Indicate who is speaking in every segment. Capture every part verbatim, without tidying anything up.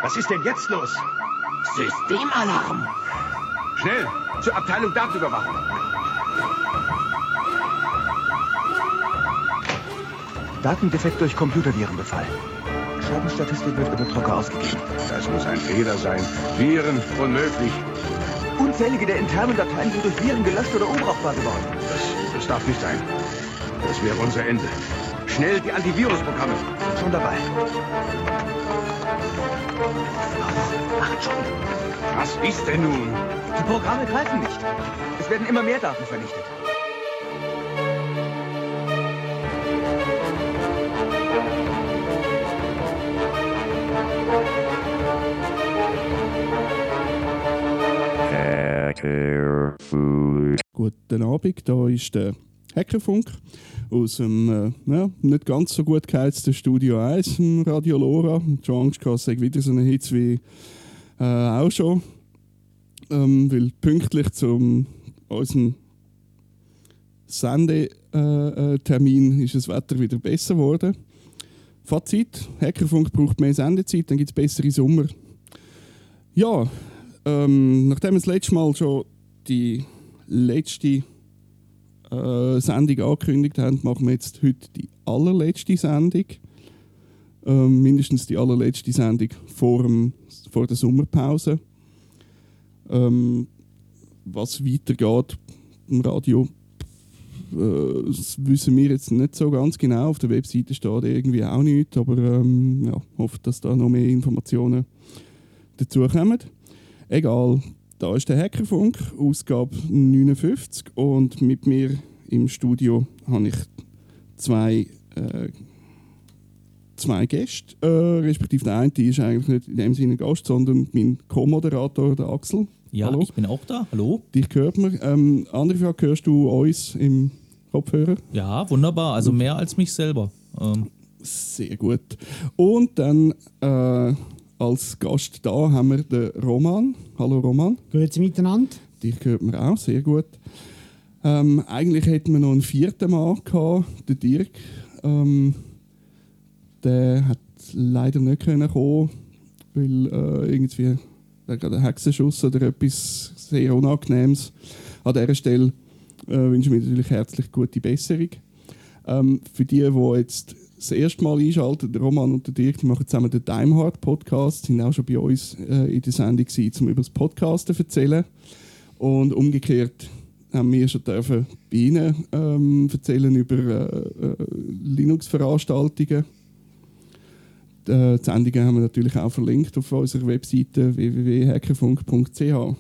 Speaker 1: Was ist denn jetzt los?
Speaker 2: Systemalarm.
Speaker 1: Schnell, zur Abteilung Datenüberwachung.
Speaker 3: Datendefekt durch Computervirenbefall. Schadensstatistik wird über Drucker ausgegeben.
Speaker 1: Das muss ein Fehler sein. Viren, unmöglich.
Speaker 3: Unzählige der internen Dateien sind durch Viren gelöscht oder unbrauchbar geworden.
Speaker 1: Das, das darf nicht sein. Das wäre unser Ende. Schnell die Antivirusprogramme.
Speaker 3: Sind schon dabei.
Speaker 2: Macht schon.
Speaker 1: Was ist denn nun?
Speaker 3: Die Programme greifen nicht. Es werden immer mehr Daten vernichtet.
Speaker 4: Hackerfunk. Guten Abend, da ist der Hackerfunk aus dem äh, ja, nicht ganz so gut geheizten Studio eins im Radio Lora. Schon Angst gehabt, es sei wieder so eine Hitze wie äh, auch schon. Ähm, weil pünktlich zu unserem Sendetermin äh, ist das Wetter wieder besser geworden. Fazit: Hackerfunk braucht mehr Sendezeit, dann gibt es bessere Sommer. Ja, ähm, nachdem wir das letzte Mal schon die letzte äh, Sendung angekündigt haben, machen wir jetzt heute die allerletzte Sendung. Ähm, mindestens die allerletzte Sendung vor, dem, vor der Sommerpause. Ähm, was weitergeht im Radio, äh, das wissen wir jetzt nicht so ganz genau. Auf der Webseite steht irgendwie auch nichts, aber ähm, ja, hoffe, dass da noch mehr Informationen dazu kommen. Egal, da ist der Hackerfunk, Ausgabe neunundfünfzig, und mit mir im Studio habe ich zwei, äh, zwei Gäste, äh, respektive der eine ist eigentlich nicht in dem Sinne Gast, sondern mein Co-Moderator, der Axel.
Speaker 5: Ja,
Speaker 4: Hallo.
Speaker 5: Ich bin auch da. Hallo.
Speaker 4: Dich hört man. Ähm, andere Frage, hörst du uns im Kopfhörer?
Speaker 5: Ja, wunderbar. Also mehr als mich selber. Ähm.
Speaker 4: Sehr gut. Und dann äh, als Gast da haben wir den Roman. Hallo Roman.
Speaker 6: Grüezi miteinander.
Speaker 4: Dich hört man auch, sehr gut. Ähm, eigentlich hätten wir noch einen vierten Mann gehabt, den Dirk. Ähm, der hat leider nicht können kommen, weil äh, irgendwie der gerade einen Hexenschuss oder etwas sehr Unangenehmes. An dieser Stelle äh, wünsche ich mir natürlich herzlich gute Besserung. Ähm, für die, die jetzt das erste Mal einschalten, der Roman und der Dirk, die machen zusammen den Time Hard Podcast, sind auch schon bei uns äh, in der Sendung gewesen, um über das Podcasten zu erzählen. Und umgekehrt haben wir schon dürfen bei Ihnen ähm, erzählen über äh, äh, Linux-Veranstaltungen. Die, äh, die Sendungen haben wir natürlich auch verlinkt auf unserer Webseite w w w punkt hackerfunk punkt c h.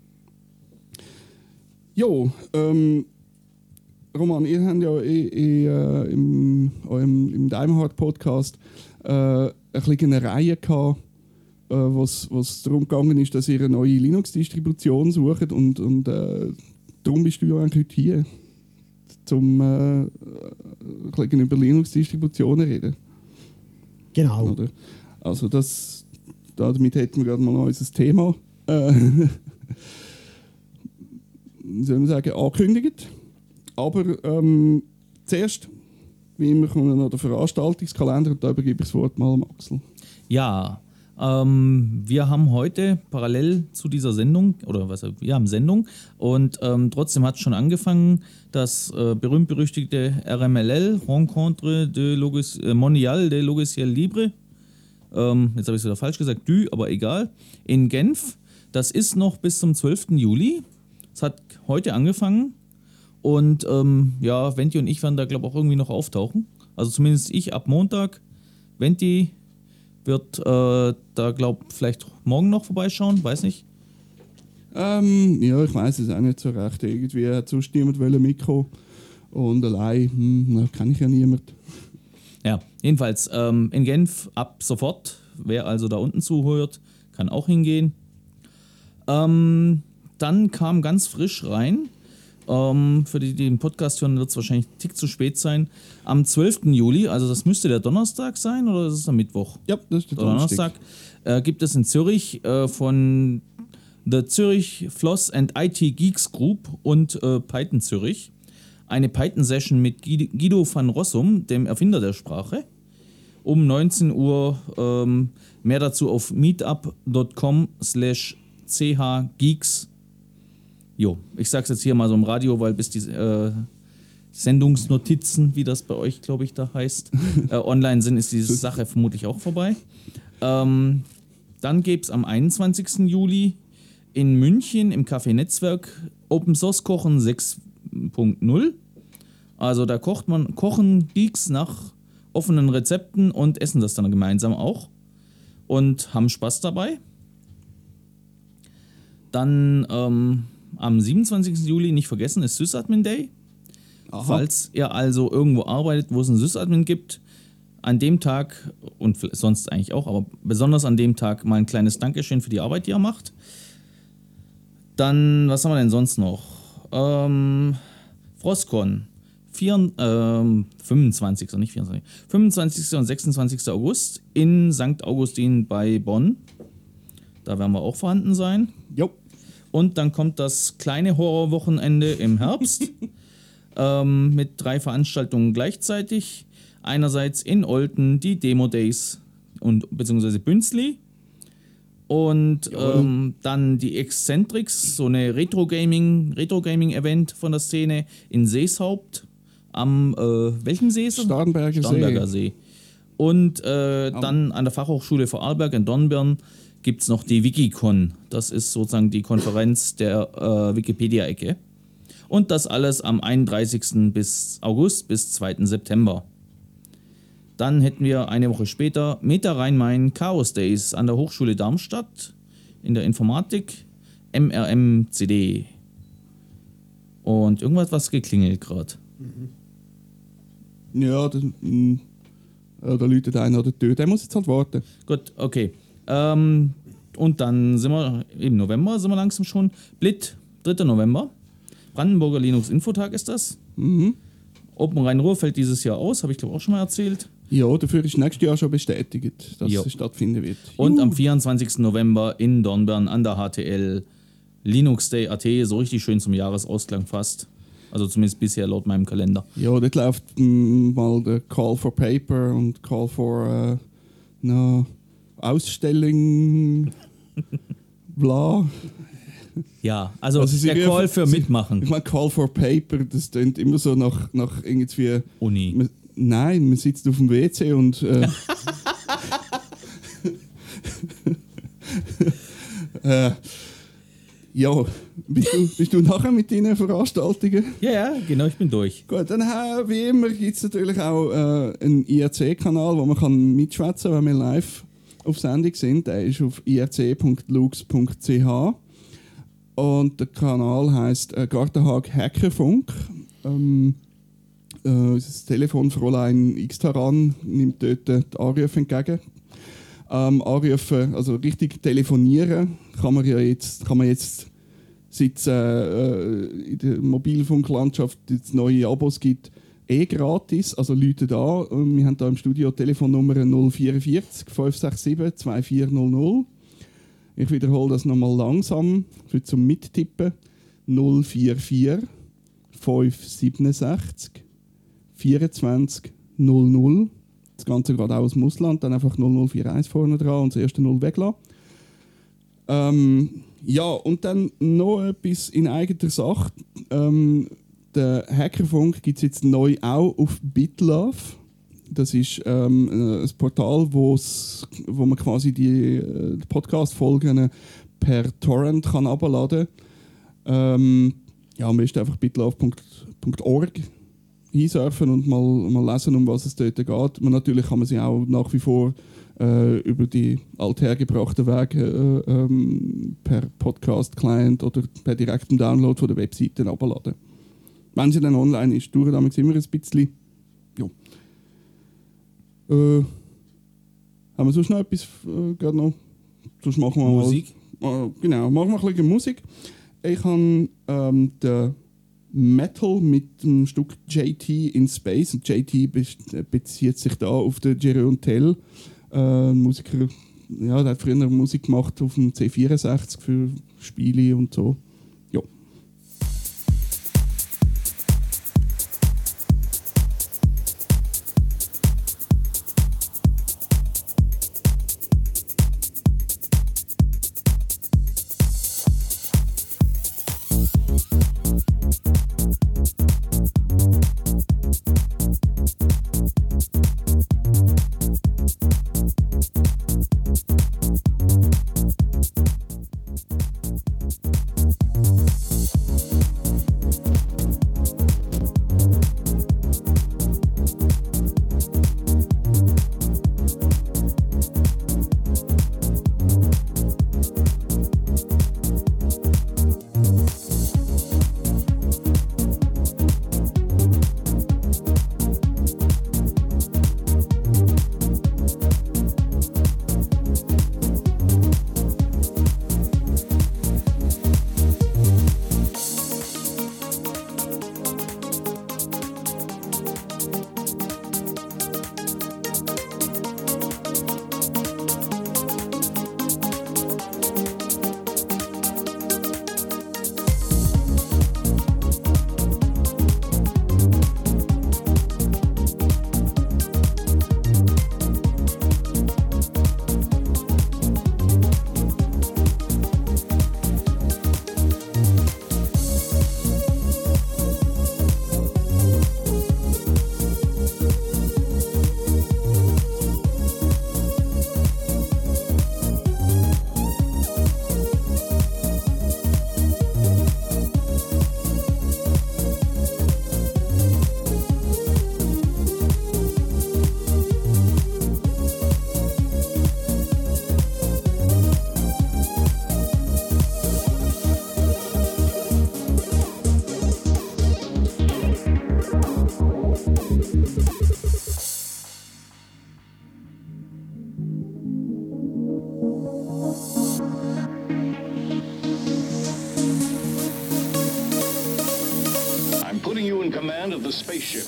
Speaker 4: Jo, ähm, Roman, ihr habt ja eh, eh, äh, im, eurem, im Daimhard Podcast äh, ein bisschen eine Reihe gehabt, äh, was es darum gegangen ist, dass ihr eine neue Linux-Distribution sucht, und, und äh, darum bist du ja eigentlich heute hier, um äh, ein bisschen über Linux-Distributionen reden.
Speaker 6: Genau.
Speaker 4: Oder? Also das, damit hätten wir gerade mal unser Thema äh, soll man sagen, angekündigt. Aber ähm, zuerst, wie immer, kommt noch der Veranstaltungskalender, und da übergebe ich das Wort mal an Axel.
Speaker 5: Ja, ähm, wir haben heute parallel zu dieser Sendung, oder was, wir haben Sendung, und ähm, trotzdem hat es schon angefangen, das äh, berühmt-berüchtigte R M L L, Rencontre de Logis, äh, Mondial de Logiciel Libre, ähm, jetzt habe ich es wieder falsch gesagt, du, aber egal, in Genf. Das ist noch bis zum zwölften Juli. Es hat heute angefangen. Und ähm, ja, Venti und ich werden da, glaube ich, auch irgendwie noch auftauchen. Also zumindest ich ab Montag. Venti wird äh, da, glaube ich, vielleicht morgen noch vorbeischauen, weiß nicht.
Speaker 4: Ähm, ja, ich weiß es auch nicht so recht. Irgendwie hat sonst niemand ein Mikro. Und allein, hm, da kann ich ja niemand.
Speaker 5: Ja, jedenfalls ähm, in Genf ab sofort. Wer also da unten zuhört, kann auch hingehen. Ähm, dann kam ganz frisch rein. Um, für die, die den Podcast hören, wird es wahrscheinlich einen Tick zu spät sein. Am zwölften Juli, also das müsste der Donnerstag sein, oder ist es am Mittwoch?
Speaker 4: Ja, das ist der
Speaker 5: Donnerstag. Äh, gibt es in Zürich äh, von der Zürich Floss and I T Geeks Group und äh, Python Zürich eine Python-Session mit Guido van Rossum, dem Erfinder der Sprache. um neunzehn Uhr. Ähm, mehr dazu auf meetup.com slash chgeeks. Jo, ich sag's jetzt hier mal so im Radio, weil bis die äh, Sendungsnotizen, wie das bei euch, glaube ich, da heißt, äh, online sind, ist diese Sache vermutlich auch vorbei. Ähm, dann gibt's am einundzwanzigsten Juli in München im Café Netzwerk Open Source Kochen sechs Punkt null. Also da kocht man, kochen Geeks nach offenen Rezepten und essen das dann gemeinsam auch und haben Spaß dabei. Dann ähm, am siebenundzwanzigsten Juli, nicht vergessen, ist Sysadmin Day. Aha. Falls ihr also irgendwo arbeitet, wo es einen Sysadmin gibt, an dem Tag und sonst eigentlich auch, aber besonders an dem Tag mal ein kleines Dankeschön für die Arbeit, die ihr macht. Dann, was haben wir denn sonst noch? Ähm, Frostcon. Vier, ähm, fünfundzwanzigsten nicht vierundzwanzigsten fünfundzwanzigsten und sechsundzwanzigsten August in Sankt Augustin bei Bonn. Da werden wir auch vorhanden sein.
Speaker 4: Jo.
Speaker 5: Und dann kommt das kleine Horrorwochenende im Herbst ähm, mit drei Veranstaltungen gleichzeitig. Einerseits in Olten die Demo Days und beziehungsweise Bünzli. Und ähm, dann die Excentrics, so eine Retro-Gaming, Retro-Gaming-Event von der Szene in Seeshaupt. Am, äh, welchem See ist das?
Speaker 4: Starnberger,
Speaker 5: Starnberger
Speaker 4: See.
Speaker 5: See. Und äh, dann an der Fachhochschule Vorarlberg in Dornbirn gibt es noch die Wikicon. Das ist sozusagen die Konferenz der äh, Wikipedia-Ecke. Und das alles am einunddreißigsten bis August bis zweiten September. Dann hätten wir eine Woche später Meta Rhein-Main Chaos Days an der Hochschule Darmstadt in der Informatik, M R M C D. Und irgendwas was geklingelt gerade.
Speaker 4: Ja, das, mh, da läutet einer an der Tür. Der muss jetzt halt warten.
Speaker 5: Gut, okay. Ähm, und dann sind wir im November, sind wir langsam schon. Blit, dritter November. Brandenburger Linux Infotag ist das.
Speaker 4: Mhm.
Speaker 5: Open Rhein-Ruhr fällt dieses Jahr aus, habe ich glaube auch schon mal erzählt.
Speaker 4: Ja, dafür ist nächstes Jahr schon bestätigt, dass
Speaker 5: Jo.
Speaker 4: es stattfinden wird.
Speaker 5: Und
Speaker 4: Juhu.
Speaker 5: am vierundzwanzigsten November in Dornbirn an der H T L Linux Day Punkt A T, so richtig schön zum Jahresausklang fast. Also zumindest bisher laut meinem Kalender.
Speaker 4: Ja, dort läuft mh, mal der Call for Paper und Call for äh, na, Ausstellung, bla.
Speaker 5: Ja, also,
Speaker 4: Also sie
Speaker 5: der
Speaker 4: dürfen-
Speaker 5: Call für
Speaker 4: sie-
Speaker 5: mitmachen.
Speaker 4: Ich meine, Call for Paper, das klingt immer so nach, nach irgendwie...
Speaker 5: Uni.
Speaker 4: Man, nein, man sitzt auf dem W C und... Äh, äh, ja, bist du, bist du nachher mit deinen Veranstaltungen?
Speaker 5: Ja, ja, genau, ich bin durch.
Speaker 4: Gut, dann äh, wie immer gibt es natürlich auch äh, einen I R C-Kanal, wo man kann mitschwätzen kann, wenn wir live auf Sendung sind. Der ist auf i r c punkt lux punkt c h und der Kanal heisst äh, Gartenhag Hackerfunk. Ähm, äh, das Telefonfräulein X-Taran nimmt dort äh, die Anrufe entgegen. Ähm, Anrufen, also richtig telefonieren, kann man ja jetzt, kann man jetzt seit es äh, in der Mobilfunklandschaft jetzt neue Abos gibt, eh gratis. Also Leute da. Wir haben hier im Studio die Telefonnummer null vier vier fünf sechs sieben zwei vier null null. Ich wiederhole das nochmal langsam für zum Mittippen. null vier vier fünf sieben sechs zwei vier null null. Das Ganze gerade auch aus dem Ausland. Dann einfach null null vier eins vorne dran und das erste Null weglassen. Ähm, ja, und dann noch etwas in eigener Sache. Ähm, der Hackerfunk gibt es jetzt neu auch auf BitLove. Das ist ähm, ein Portal, wo's, wo man quasi die, äh, die Podcast-Folgen per Torrent kann herunterladen kann. Ähm, ja, am besten einfach bitlove punkt org hinsurfen und mal, mal lesen, um was es dort geht. Man, natürlich kann man sie auch nach wie vor äh, über die althergebrachten Wege äh, ähm, per Podcast-Client oder per direktem Download von der Webseite herunterladen. Wenn sie dann online ist, dauert damals immer ein bisschen. Ja. Äh, haben wir sonst noch etwas? Äh, gerade noch? Sonst machen wir
Speaker 5: Musik?
Speaker 4: Mal, äh, genau, machen wir ein bisschen Musik. Ich habe ähm, den Metal mit dem Stück J T in Space. Und J T be- bezieht sich da auf den Jeroen Tell, äh, ein Musiker, ja, der hat früher Musik gemacht auf dem C vierundsechzig für Spiele und so. Ja.
Speaker 7: I'm putting you in command of the spaceship.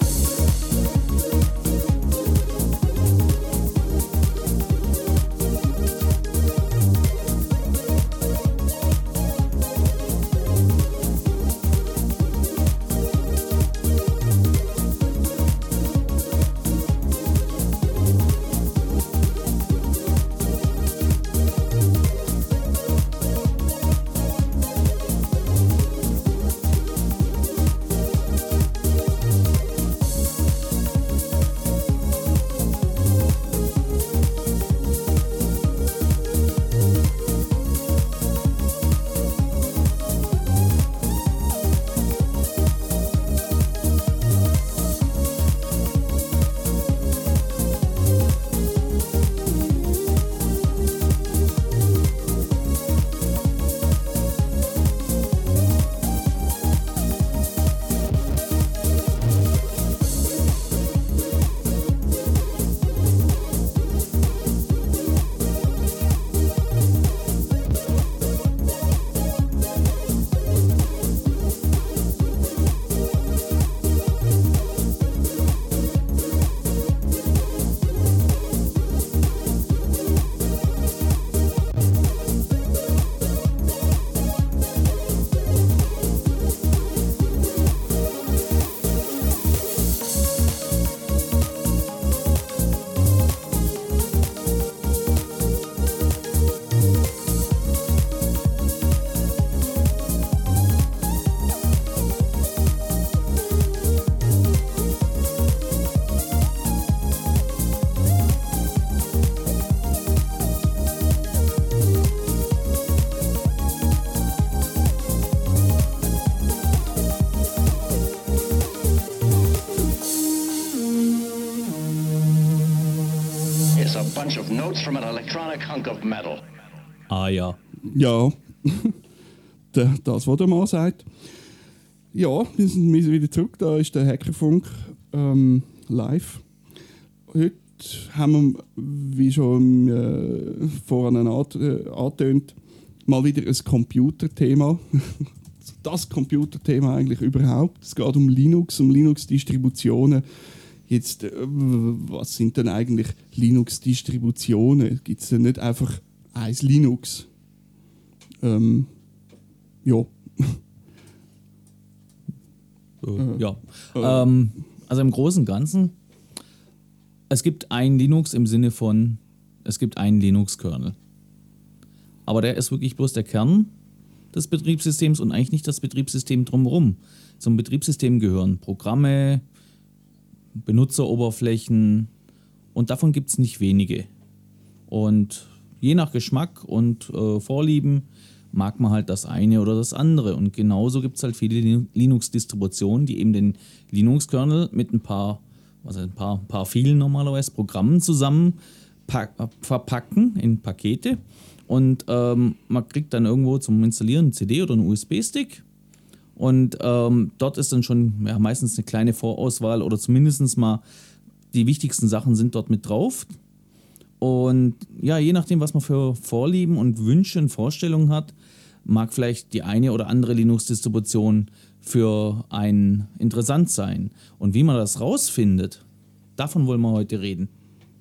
Speaker 7: Bunch of notes from an electronic hunk of metal.
Speaker 5: Ah ja.
Speaker 4: Ja, der, das, was der Mann sagt. Ja, wir sind wieder zurück. Da ist der Hackerfunk ähm, live. Heute haben wir, wie schon äh, vorhin äh, angetönt, mal wieder ein Computerthema. Das Computerthema eigentlich überhaupt. Es geht um Linux, um Linux-Distributionen. Jetzt, äh, was sind denn eigentlich Linux-Distributionen? Gibt es denn nicht einfach ein Linux? Ähm, ja.
Speaker 5: Äh, ja. Äh, ähm, also im Großen und Ganzen, es gibt ein Linux im Sinne von, es gibt einen Linux-Kernel. Aber der ist wirklich bloß der Kern des Betriebssystems und eigentlich nicht das Betriebssystem drumherum. Zum Betriebssystem gehören Programme, Benutzeroberflächen und davon gibt es nicht wenige. Und je nach Geschmack und äh, Vorlieben mag man halt das eine oder das andere. Und genauso gibt es halt viele Linux-Distributionen, die eben den Linux-Kernel mit ein paar, also ein paar, paar vielen normalerweise Programmen zusammen pack, verpacken in Pakete. Und ähm, man kriegt dann irgendwo zum Installieren eine C D oder einen U S B-Stick. Und ähm, dort ist dann schon ja, meistens eine kleine Vorauswahl oder zumindest mal die wichtigsten Sachen sind dort mit drauf. Und ja, je nachdem, was man für Vorlieben und Wünsche und Vorstellungen hat, mag vielleicht die eine oder andere Linux-Distribution für einen interessant sein. Und wie man das rausfindet, davon wollen wir heute reden.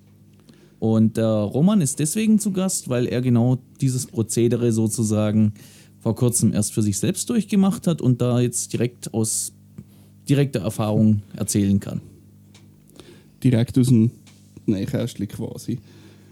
Speaker 5: Und der Roman ist deswegen zu Gast, weil er genau dieses Prozedere sozusagen vor kurzem erst für sich selbst durchgemacht hat und da jetzt direkt aus direkter Erfahrung erzählen kann.
Speaker 4: Direkt aus dem Nähkästchen quasi.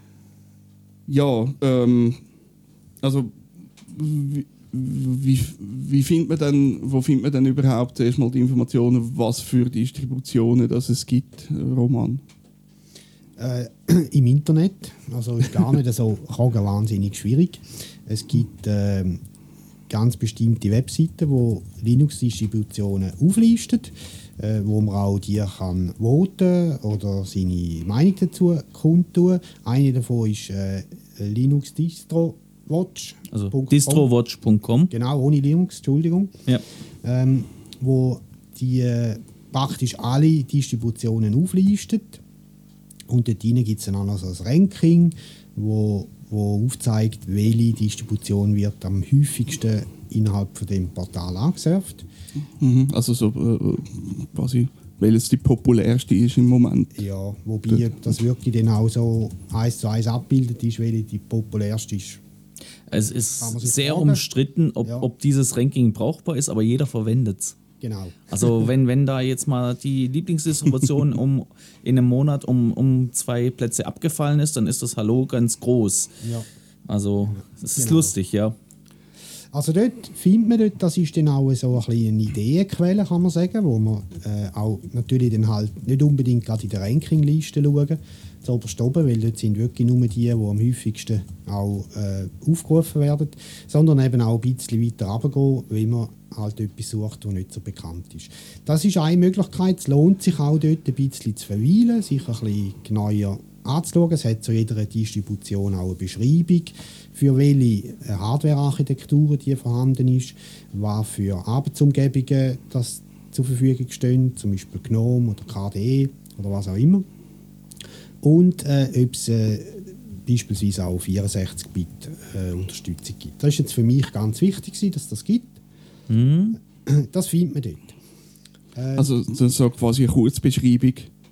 Speaker 4: Ja, ähm, also wie, wie, wie findet man denn, wo findet man denn überhaupt erstmal die Informationen, was für Distributionen das es gibt, Roman?
Speaker 6: Äh, Im Internet, also ist gar nicht so wahnsinnig schwierig. Es gibt äh, ganz bestimmte Webseiten, die Linux-Distributionen auflisten, äh, wo man auch die kann voten oder seine Meinung dazu kundtun. Eine davon ist äh, Linux Distro Watch.
Speaker 5: Also distrowatch punkt com.
Speaker 6: Genau, ohne Linux, Entschuldigung.
Speaker 5: Ja.
Speaker 6: Ähm, wo die äh, praktisch alle Distributionen auflistet. Und dort gibt es dann auch noch so ein Ranking, wo wo aufzeigt, welche Distribution wird am häufigsten innerhalb von dem Portal angesurft.
Speaker 4: Mhm. Also so äh, quasi, welches die populärste ist im Moment.
Speaker 6: Ja, wobei das wirklich dann auch so eins zu eins abgebildet ist, welche die populärste ist.
Speaker 5: Es ist
Speaker 6: Kann man sich
Speaker 5: sehr
Speaker 6: fragen.
Speaker 5: umstritten, ob,
Speaker 6: Ja.
Speaker 5: ob dieses Ranking brauchbar ist, aber jeder verwendet es.
Speaker 6: Genau.
Speaker 5: Also wenn, wenn da jetzt mal die Lieblingsdistribution um, in einem Monat um, um zwei Plätze abgefallen ist, dann ist das Hallo ganz groß.
Speaker 6: Ja.
Speaker 5: Also es ist
Speaker 6: Genau.
Speaker 5: lustig, ja.
Speaker 6: Also dort findet man, dort, das ist dann auch so ein bisschen eine Ideenquelle, kann man sagen, wo man äh, auch natürlich dann halt nicht unbedingt gerade in der Rankingliste schauen, zu oberst oben, weil dort sind wirklich nur die, die am häufigsten auch äh, aufgerufen werden, sondern eben auch ein bisschen weiter runtergehen, wenn man halt etwas sucht, das nicht so bekannt ist. Das ist eine Möglichkeit, es lohnt sich auch dort ein bisschen zu verweilen, sich ein bisschen genauer anzuschauen. Es hat zu jeder Distribution auch eine Beschreibung, für welche Hardware-Architektur die vorhanden ist, was für Arbeitsumgebungen das zur Verfügung stehen, zum Beispiel GNOME oder K D E oder was auch immer. Und äh, ob es äh, beispielsweise auch vierundsechzig Bit äh, Unterstützung gibt. Das ist jetzt für mich ganz wichtig, dass das gibt.
Speaker 5: Mhm.
Speaker 6: Das findet man dort. Äh,
Speaker 4: Also das ist so quasi eine Kurzbeschreibung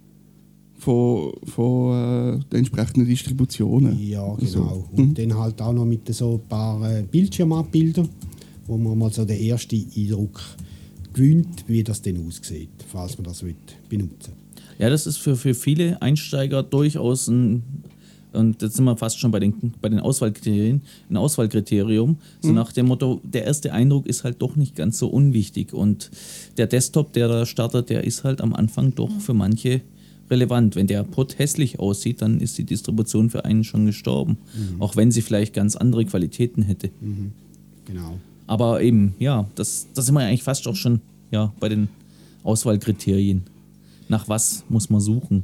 Speaker 4: von, von äh, den entsprechenden Distributionen.
Speaker 6: Ja, genau.
Speaker 4: Also,
Speaker 6: Und
Speaker 4: mhm.
Speaker 6: dann halt auch noch mit so ein paar äh, Bildschirmabbildern, wo man mal so den ersten Eindruck gewinnt, wie das denn aussieht, falls man das will, benutzen
Speaker 5: Ja, das ist für, für viele Einsteiger durchaus ein, und jetzt sind wir fast schon bei den, bei den Auswahlkriterien, ein Auswahlkriterium, so nach dem Motto, der erste Eindruck ist halt doch nicht ganz so unwichtig und der Desktop, der da startet, der ist halt am Anfang doch für manche relevant. Wenn der Pod hässlich aussieht, dann ist die Distribution für einen schon gestorben, mhm. auch wenn sie vielleicht ganz andere Qualitäten hätte.
Speaker 6: Mhm. Genau.
Speaker 5: Aber eben, ja, das, das sind wir ja eigentlich fast auch schon ja, bei den Auswahlkriterien. Nach was muss man suchen?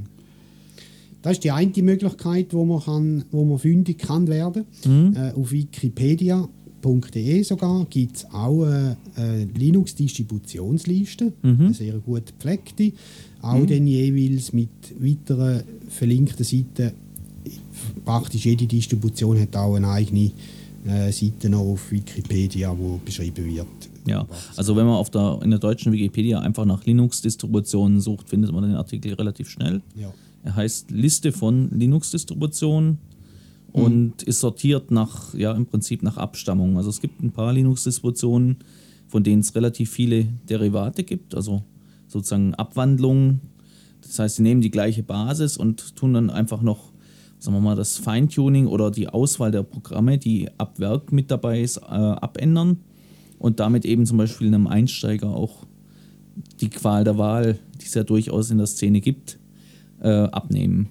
Speaker 6: Das ist die eine Möglichkeit, wo man, kann, wo man fündig kann werden.
Speaker 5: Mhm.
Speaker 6: Äh, auf wikipedia punkt de sogar gibt es auch eine, eine Linux-Distributionsliste,
Speaker 5: Mhm.
Speaker 6: eine sehr gut gepflegte. Auch
Speaker 5: Mhm.
Speaker 6: dann jeweils mit weiteren verlinkten Seiten. Praktisch jede Distribution hat auch eine eigene äh, Seite noch auf Wikipedia, wo beschrieben wird.
Speaker 5: Ja, also wenn man auf der, in der deutschen Wikipedia einfach nach Linux-Distributionen sucht, findet man den Artikel relativ schnell.
Speaker 6: Ja.
Speaker 5: Er heißt Liste von Linux-Distributionen und ist sortiert nach, ja, im Prinzip nach Abstammung. Also es gibt ein paar Linux-Distributionen, von denen es relativ viele Derivate gibt, also sozusagen Abwandlungen. Das heißt, sie nehmen die gleiche Basis und tun dann einfach noch, sagen wir mal, das Feintuning oder die Auswahl der Programme, die ab Werk mit dabei ist, äh, abändern und damit eben zum Beispiel einem Einsteiger auch die Qual der Wahl, die es ja durchaus in der Szene gibt, äh, abnehmen.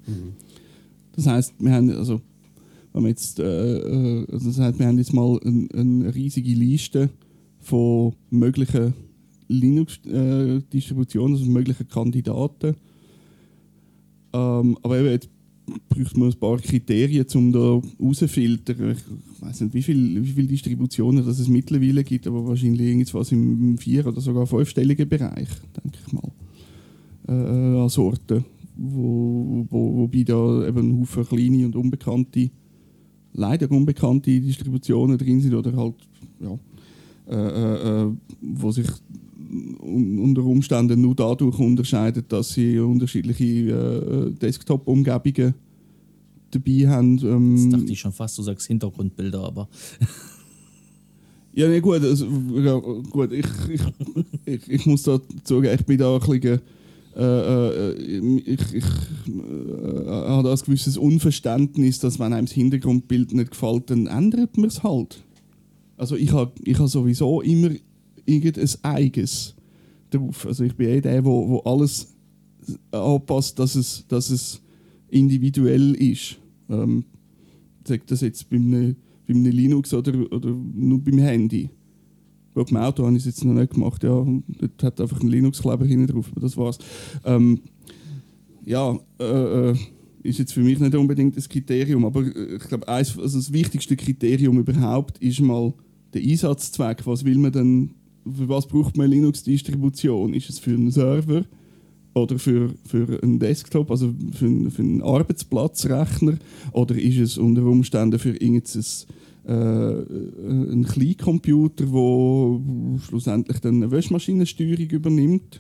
Speaker 4: Das heißt, wir haben also, wenn wir jetzt, äh, äh, also das heißt, wir haben jetzt mal ein, eine riesige Liste von möglichen Linux-Distributionen, also möglichen Kandidaten. Ähm, aber eben jetzt braucht man ein paar Kriterien, um da rauszufiltern. Ich weiß nicht, wie viele wie viel Distributionen das es mittlerweile gibt, aber wahrscheinlich irgendwas im vier- oder sogar fünfstelligen Bereich, denke ich mal, äh, an Sorten. Wo, wo, wobei da eben ein Haufen kleine und unbekannte, leider unbekannte Distributionen drin sind oder halt, ja, äh, äh, wo sich un- unter Umständen nur dadurch unterscheiden, dass sie unterschiedliche äh, Desktop-Umgebungen dabei haben. Ähm,
Speaker 5: Jetzt dachte ich schon fast, du sagst Hintergrundbilder, aber
Speaker 4: Ja, nee, gut, also, ja, gut ich, ich, ich, ich muss da sagen, ich bin da ein bisschen, äh, äh, ich, ich äh, habe ein gewisses Unverständnis, dass wenn einem das Hintergrundbild nicht gefällt, dann ändert man es halt. Also ich habe ich ha sowieso immer irgendein eigenes drauf. Also ich bin eh der, wo, wo alles anpasst, dass es, dass es individuell ist. Ähm, sagt das jetzt bei einem, bei einem Linux oder, oder nur beim Handy. Gut, beim Auto habe ich es jetzt noch nicht gemacht. Ja, dort hat einfach ein Linux-Kleber hinten drauf, aber das war's. Ähm, ja, äh, äh, ist jetzt für mich nicht unbedingt das Kriterium, aber ich glaube, also das wichtigste Kriterium überhaupt ist mal der Einsatzzweck. Was will man denn, für was braucht man eine Linux-Distribution? Ist es für einen Server? oder für, für einen Desktop, also für, einen- für einen Arbeitsplatzrechner, oder ist es unter Umständen für irgendein äh, ein Kleincomputer, der schlussendlich dann eine Waschmaschinensteuerung übernimmt?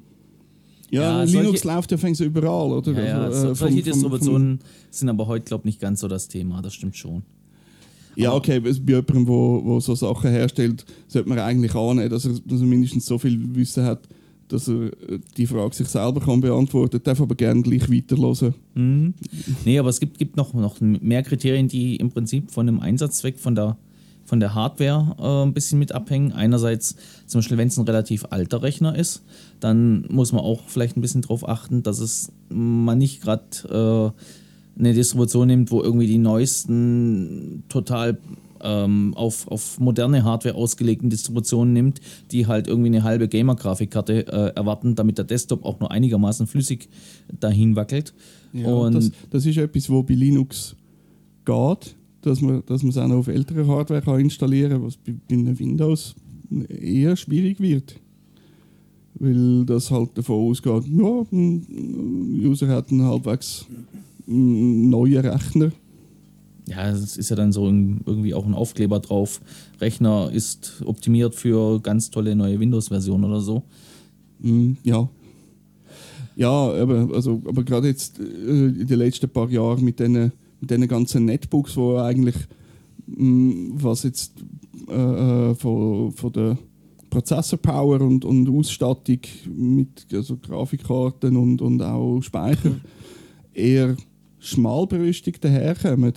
Speaker 4: Ja,
Speaker 5: Ja,
Speaker 4: Linux
Speaker 5: solche-
Speaker 4: läuft ja fängst überall, oder?
Speaker 5: Ja, ja,
Speaker 4: Also,
Speaker 5: so,
Speaker 4: äh, vom-
Speaker 5: solche
Speaker 4: vom-
Speaker 5: Distributionen sind aber heute, glaube ich, nicht ganz so das Thema, das stimmt schon.
Speaker 4: Ja, okay, bei jemandem, wo, wo so Sachen herstellt, sollte man eigentlich annehmen, dass er, dass er mindestens so viel Wissen hat, dass er äh, die Frage sich selber kann beantworten kann. Darf aber gerne gleich weiterhören.
Speaker 5: Mhm. Nee, aber es gibt, gibt noch, noch mehr Kriterien, die im Prinzip von dem Einsatzzweck von der, von der Hardware äh, ein bisschen mit abhängen. Einerseits zum Beispiel, wenn es ein relativ alter Rechner ist, dann muss man auch vielleicht ein bisschen darauf achten, dass es man nicht gerade äh, eine Distribution nimmt, wo irgendwie die neuesten, total ähm, auf, auf moderne Hardware ausgelegten Distributionen nimmt, die halt irgendwie eine halbe Gamer-Grafikkarte äh, erwarten, damit der Desktop auch nur einigermaßen flüssig dahin wackelt.
Speaker 4: Ja,
Speaker 5: Und
Speaker 4: das, das ist etwas, wo bei Linux geht, dass man, dass man es auch noch auf ältere Hardware kann installieren kann, was bei, bei einem Windows eher schwierig wird. Weil das halt davon ausgeht, ja, ein User hat einen halbwegs neuen Rechner.
Speaker 5: ja, es ist ja dann so ein, irgendwie auch ein Aufkleber drauf. Rechner ist optimiert für ganz tolle neue Windows-Version oder so.
Speaker 4: Mm, ja. Ja, aber, also, aber gerade jetzt äh, in den letzten paar Jahren mit diesen mit den ganzen Netbooks, wo eigentlich mh, was jetzt äh, äh, von, von der Prozessor-Power und, und Ausstattung mit also Grafikkarten und, und auch Speicher eher schmalbrüstig daherkommen.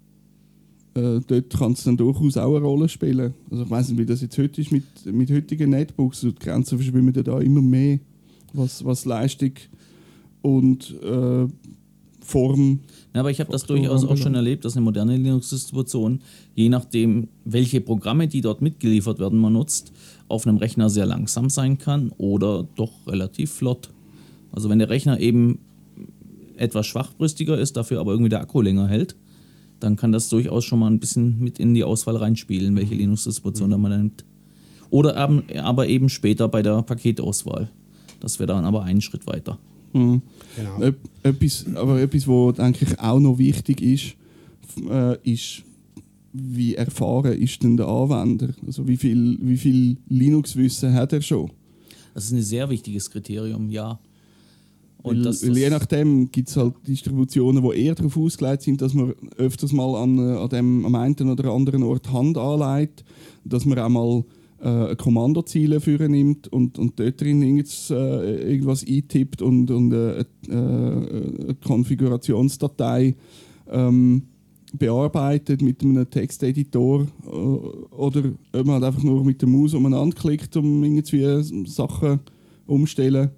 Speaker 4: Äh, dort kann es dann durchaus auch eine Rolle spielen. Also ich weiß nicht, wie das jetzt heute ist mit, mit heutigen Netbooks. Die Grenzen verschwimmen ja da immer mehr, was, was Leistung und äh, Form.
Speaker 5: Ja, aber ich habe das
Speaker 4: Faktoren
Speaker 5: durchaus auch
Speaker 4: anbelangt.
Speaker 5: schon erlebt, dass eine moderne Linux-Distribution, je nachdem, welche Programme, die dort mitgeliefert werden, man nutzt, auf einem Rechner sehr langsam sein kann oder doch relativ flott. Also wenn der Rechner eben etwas schwachbrüstiger ist, dafür aber irgendwie der Akku länger hält, dann kann das durchaus schon mal ein bisschen mit in die Auswahl reinspielen, welche Linux-Distribution da man da nimmt. Oder eben, aber eben später bei der Paketauswahl. Das wäre dann aber einen Schritt weiter.
Speaker 4: Mhm.
Speaker 6: Genau.
Speaker 4: Ä- Etwas, aber etwas, was denke ich auch noch wichtig ist, f- äh, ist, wie erfahren ist denn der Anwender? Also wie viel, wie viel Linux-Wissen hat er schon?
Speaker 5: Das ist ein sehr wichtiges Kriterium, ja.
Speaker 4: Weil,
Speaker 5: das,
Speaker 4: weil je
Speaker 5: das-
Speaker 4: nachdem gibt es halt Distributionen, die eher darauf ausgelegt sind, dass man öfters mal an, äh, an dem, am einen oder anderen Ort Hand anlegt, dass man auch mal äh, Kommandoziele führen nimmt und, und dort drin irgendwas, äh, irgendwas eintippt und, und äh, äh, eine Konfigurationsdatei ähm, bearbeitet mit einem Texteditor äh, oder ob man halt einfach nur mit der Maus umeinander klickt, um irgendwie Sachen umstellen.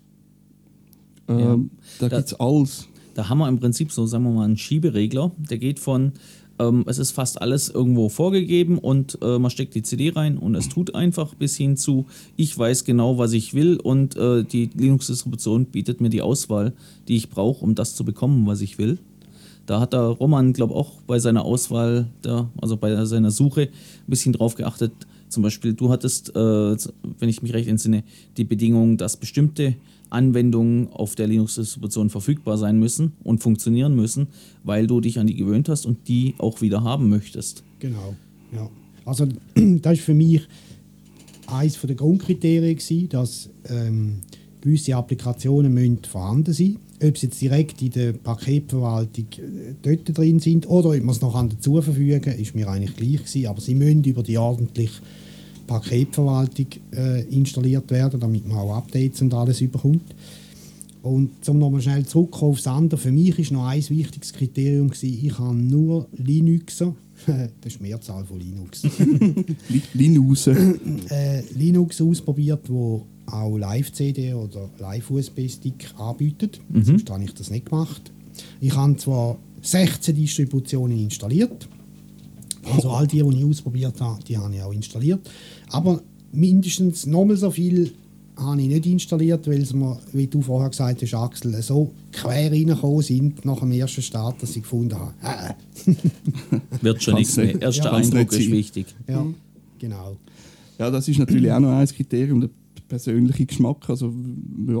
Speaker 4: Ähm, da
Speaker 5: Da-
Speaker 4: gibt es alles.
Speaker 5: Da haben wir im Prinzip so, sagen wir mal, einen Schieberegler. Der geht von, ähm, es ist fast alles irgendwo vorgegeben und äh, man steckt die C D rein und es tut einfach, bis hin zu, ich weiß genau, was ich will und äh, die Linux-Distribution bietet mir die Auswahl, die ich brauche, um das zu bekommen, was ich will. Da hat der Roman, glaube ich, auch bei seiner Auswahl, der, also bei seiner Suche, ein bisschen drauf geachtet. Zum Beispiel, du hattest, äh, wenn ich mich recht entsinne, die Bedingung, dass bestimmte Anwendungen auf der Linux-Distribution verfügbar sein müssen und funktionieren müssen, weil du dich an die gewöhnt hast und die auch wieder haben möchtest.
Speaker 6: Genau, ja. Also das ist für mich eines der Grundkriterien gewesen, dass ähm, gewisse Applikationen müssen vorhanden sein. Ob sie jetzt direkt in der Paketverwaltung äh, dort drin sind oder ob man es noch dazu verfügen, ist mir eigentlich gleich gewesen. Aber sie müssen über die ordentliche Paketverwaltung äh, installiert werden, damit man auch Updates und alles überkommt. Und um nochmal schnell zurückzukommen aufs andere, für mich ist noch ein wichtiges Kriterium gewesen, ich habe nur Linuxer, das ist die Mehrzahl von Linux,
Speaker 4: Li- Linux.
Speaker 6: äh, Linux ausprobiert, wo auch Live-C D oder Live-U S B-Stick anbietet.
Speaker 5: Mhm.
Speaker 6: Sonst habe ich das nicht gemacht. Ich habe zwar sechzehn Distributionen installiert, also all die, die ich ausprobiert habe, die habe ich auch installiert. Aber mindestens nochmal so viel habe ich nicht installiert, weil sie mir, wie du vorher gesagt hast, Axel, so quer reingekommen sind nach dem ersten Start, dass ich gefunden habe, äh,
Speaker 5: Wird schon
Speaker 4: Kann's
Speaker 5: nichts mehr.
Speaker 4: nicht-
Speaker 5: Erster
Speaker 4: ja, kann's
Speaker 5: Eindruck
Speaker 4: nicht
Speaker 5: ist
Speaker 4: sein.
Speaker 5: wichtig.
Speaker 6: ja, genau.
Speaker 4: Ja, das ist natürlich auch noch ein Kriterium, der persönliche Geschmack. Also, ja,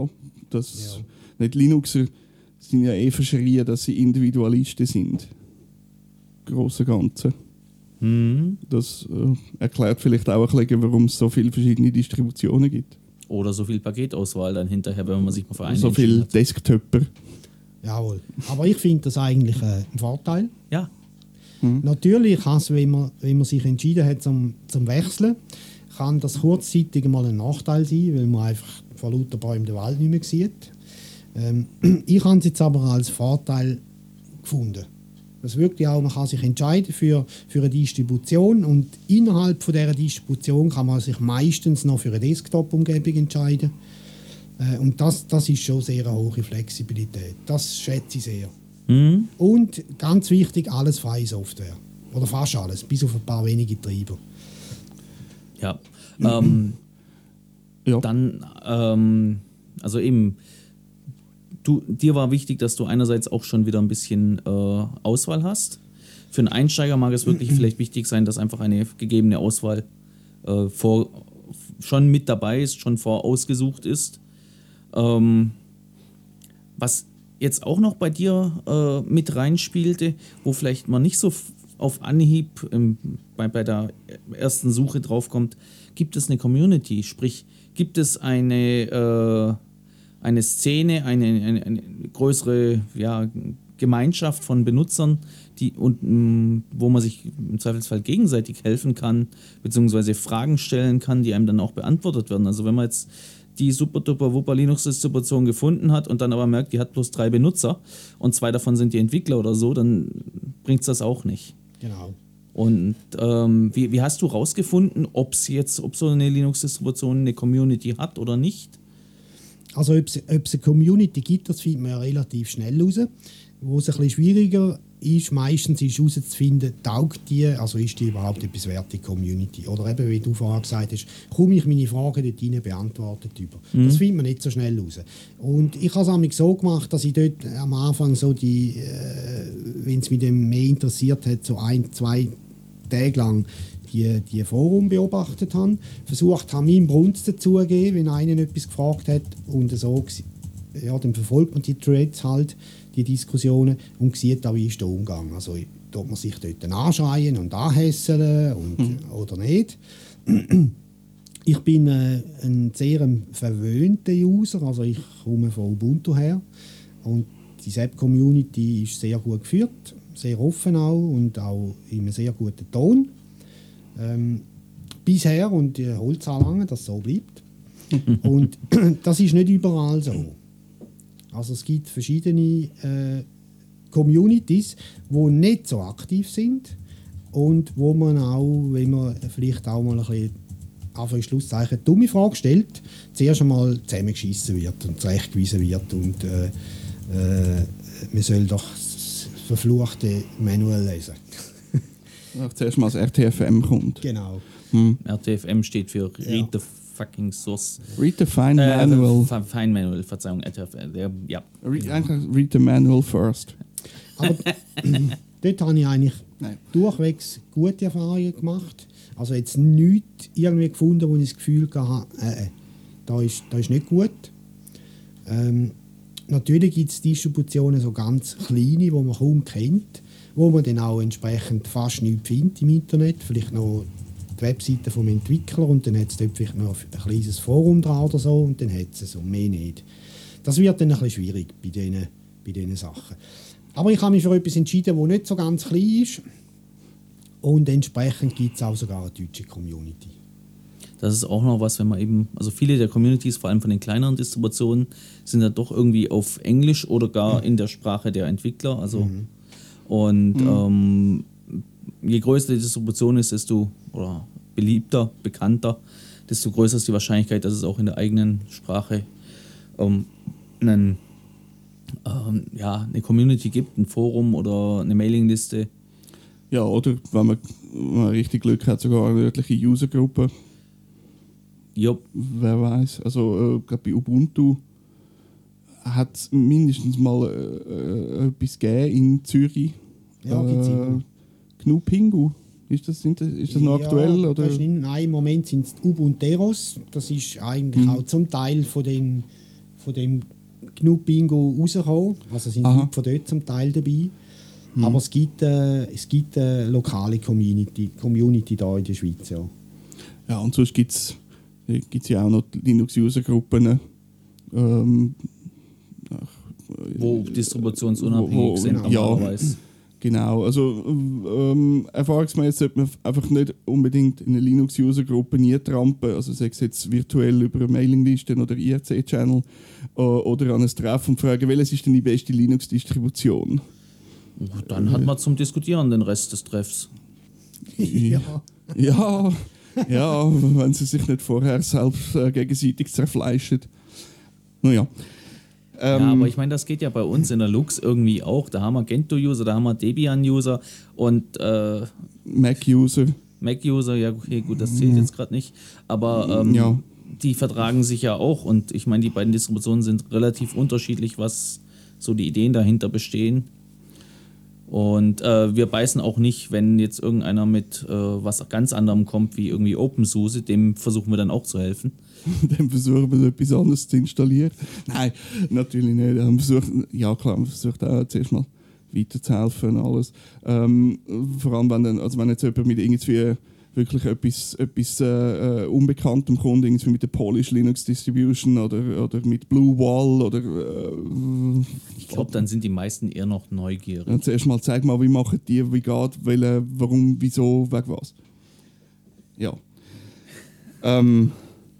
Speaker 4: Das,
Speaker 6: Ja.
Speaker 4: nicht Linuxer sind ja eh verschrien, dass sie Individualisten sind. Große Ganze.
Speaker 5: Mhm.
Speaker 4: Das äh, erklärt vielleicht auch ein bisschen, warum es so viele verschiedene Distributionen gibt.
Speaker 5: Oder so viel Paketauswahl dann hinterher, wenn man sich mal für eine
Speaker 4: So viele
Speaker 5: entschieden hat.
Speaker 4: Desktopper.
Speaker 6: Jawohl. Aber ich finde das eigentlich äh, ein Vorteil.
Speaker 5: Ja,
Speaker 6: Natürlich kann es, wenn man, wenn man sich entschieden hat zum, zum Wechseln, kann das kurzzeitig mal ein Nachteil sein, weil man einfach vor lauter Bäumen den Wald nicht mehr sieht. Ähm, ich habe es jetzt aber als Vorteil gefunden. Das wirklich auch, man kann sich entscheiden für, für eine Distribution und innerhalb von dieser Distribution kann man sich meistens noch für eine Desktop-Umgebung entscheiden. Äh, und das, das ist schon sehr eine hohe Flexibilität. Das schätze ich sehr.
Speaker 5: mhm.
Speaker 6: Und ganz wichtig, alles freie Software. Oder fast alles, bis auf ein paar wenige Treiber.
Speaker 5: ja. Ähm,
Speaker 4: Ja.
Speaker 5: Dann, ähm, also eben, du, dir war wichtig, dass du einerseits auch schon wieder ein bisschen äh, Auswahl hast. Für einen Einsteiger mag es wirklich vielleicht wichtig sein, dass einfach eine gegebene Auswahl äh, vor, schon mit dabei ist, schon vorausgesucht ist. Ähm, was jetzt auch noch bei dir äh, mit reinspielte, wo vielleicht man nicht so f- auf Anhieb ähm, bei, bei der ersten Suche draufkommt, gibt es eine Community, sprich, gibt es eine, äh, eine Szene, eine, eine, eine größere ja, Gemeinschaft von Benutzern, die, und, mh, wo man sich im Zweifelsfall gegenseitig helfen kann, beziehungsweise Fragen stellen kann, die einem dann auch beantwortet werden. Also wenn man jetzt die super duper wupper Linux-Distribution gefunden hat und dann aber merkt, die hat bloß drei Benutzer und zwei davon sind die Entwickler oder so, dann bringt es das auch nicht.
Speaker 6: Genau.
Speaker 5: Und ähm, wie, wie hast du rausgefunden, ob's jetzt, ob so eine Linux-Distribution eine Community hat oder nicht?
Speaker 6: Also ob es ob es eine Community gibt, das findet man ja relativ schnell raus. Wo es ein bisschen schwieriger ist, meistens ist herauszufinden, taugt die, also ist die überhaupt etwas wert, die Community. Oder eben, wie du vorher gesagt hast, komme ich meine Fragen dort rein beantwortet über.
Speaker 5: Mhm.
Speaker 6: Das findet man nicht so schnell raus. Und ich habe es nämlich so gemacht, dass ich dort am Anfang so die, äh, wenn es mich dann mehr interessiert hat, so ein, zwei Tage lang die, die Forum beobachtet habe, versucht habe, meinen Brunz dazugeben, wenn einer etwas gefragt hat und so, ja, dann verfolgt man die Threads halt, die Diskussionen und sieht auch, wie ist der Umgang. Also tut man sich dort anschreien und anhässeln und, mhm. oder nicht. Ich bin äh, ein sehr verwöhnter User, also ich komme von Ubuntu her und die S A P-Community ist sehr gut geführt, sehr offen auch und auch in einem sehr guten Ton. Ähm, bisher, und ich hole es auch lange, dass es so bleibt. Und das ist nicht überall so. Also es gibt verschiedene äh, Communities, die nicht so aktiv sind und wo man auch, wenn man vielleicht auch mal ein bisschen Anfang Schlusszeichen dumme Frage stellt, zuerst einmal zusammengeschissen wird und zurechtgewiesen wird und äh, äh, man soll doch das verfluchte Manual lesen.
Speaker 4: Ach, zuerst mal das R T F M kommt.
Speaker 6: Genau.
Speaker 4: Hm.
Speaker 5: R T F M steht für
Speaker 6: Ja.
Speaker 5: Read the fucking Source.
Speaker 4: Read the Fine
Speaker 5: Äh,
Speaker 4: Manual.
Speaker 5: F- Fine Manual, Verzeihung, R T F M. Der, ja.
Speaker 4: Read, einfach read the Manual first.
Speaker 6: Aber dort habe ich eigentlich
Speaker 4: Nein.
Speaker 6: durchwegs gute Erfahrungen gemacht. Also jetzt nichts irgendwie gefunden, wo ich das Gefühl hatte, äh, äh, da ist, da ist nicht gut. Ähm, natürlich gibt es Distributionen, so ganz kleine, die man kaum kennt, wo man dann auch entsprechend fast nichts findet im Internet. Vielleicht noch die Webseite vom Entwickler und dann hat es dort vielleicht noch ein kleines Forum dran oder so und dann hat es es und mehr nicht. Das wird dann ein bisschen schwierig bei diesen, bei diesen Sachen. Aber ich habe mich für etwas entschieden, das nicht so ganz klein ist. Und entsprechend gibt es auch sogar eine deutsche Community.
Speaker 5: Das ist auch noch was, wenn man eben, also viele der Communities, vor allem von den kleineren Distributionen, sind dann doch irgendwie auf Englisch oder gar in der Sprache der Entwickler. Also
Speaker 6: Mhm.
Speaker 5: und ähm, je größer die Distribution ist, desto oder beliebter, bekannter, desto größer ist die Wahrscheinlichkeit, dass es auch in der eigenen Sprache ähm, einen, ähm, ja, eine Community gibt, ein Forum oder eine Mailingliste.
Speaker 4: Ja, oder wenn man, wenn man richtig Glück hat, sogar eine örtliche Usergruppe.
Speaker 5: Jupp.
Speaker 4: Wer weiß. Also äh, gerade bei Ubuntu hat es mindestens mal äh, äh, etwas gegeben in Zürich.
Speaker 6: Ja, gibt's immer.
Speaker 4: G N U Pingu. Ist das, sind das, ist das noch
Speaker 6: Ja,
Speaker 4: aktuell? Oder?
Speaker 6: Das ist nicht, nein, im Moment sind es Ubunteros. Das ist eigentlich
Speaker 4: Mhm.
Speaker 6: auch zum Teil von dem, von dem genug Bingo rausgekommen. Also sind
Speaker 4: Aha.
Speaker 6: Leute von dort zum Teil dabei. Mhm. Aber es gibt, äh, es gibt eine lokale Community, Community da in der Schweiz. Ja,
Speaker 4: ja und sonst gibt es ja auch noch Linux-User-Gruppen. Ähm,
Speaker 5: Wo distributionsunabhängig
Speaker 4: wo, wo,
Speaker 5: sind,
Speaker 4: ja,
Speaker 5: normalerweise.
Speaker 4: Genau, also ähm, erfahrungsmäßig sollte man einfach nicht unbedingt in eine Linux-User-Gruppe nie trampen, also sei es jetzt virtuell über eine Mailingliste oder I R C-Channel äh, oder an ein Treffen und fragen, welches ist denn die beste Linux-Distribution?
Speaker 5: Dann hat man zum Diskutieren den Rest des Treffs.
Speaker 6: ja.
Speaker 4: Ja, ja, wenn sie sich nicht vorher selbst äh, gegenseitig zerfleischen. Naja. Ähm,
Speaker 5: ja, aber ich meine, das geht ja bei uns in der Lux irgendwie auch. Da haben wir Gentoo-User, da haben wir Debian-User und äh,
Speaker 4: Mac-User.
Speaker 5: Mac-User, ja, okay, gut, das zählt jetzt gerade nicht. Aber ähm,
Speaker 4: Ja.
Speaker 5: die vertragen sich ja auch. Und ich meine, die beiden Distributionen sind relativ unterschiedlich, was so die Ideen dahinter bestehen. Und äh, wir beißen auch nicht, wenn jetzt irgendeiner mit äh, was ganz anderem kommt, wie irgendwie OpenSUSE, dem versuchen wir dann auch zu helfen.
Speaker 4: Dann versuchen wir etwas anderes zu installieren. Nein, natürlich nicht. Man versucht, ja klar, man versucht auch zuerst mal weiterzuhelfen und alles. Ähm, vor allem, wenn, dann, also wenn jetzt jemand mit irgendwie wirklich etwas, etwas äh, Unbekanntem kommt, irgendwie mit der Polish Linux Distribution oder, oder mit Blue Wall oder äh,
Speaker 5: Ich glaube, dann sind die meisten eher noch neugierig.
Speaker 4: dann zuerst mal zeig mal, wie machen die, wie geht, welche, warum, wieso, wegen was. Ja. Ähm,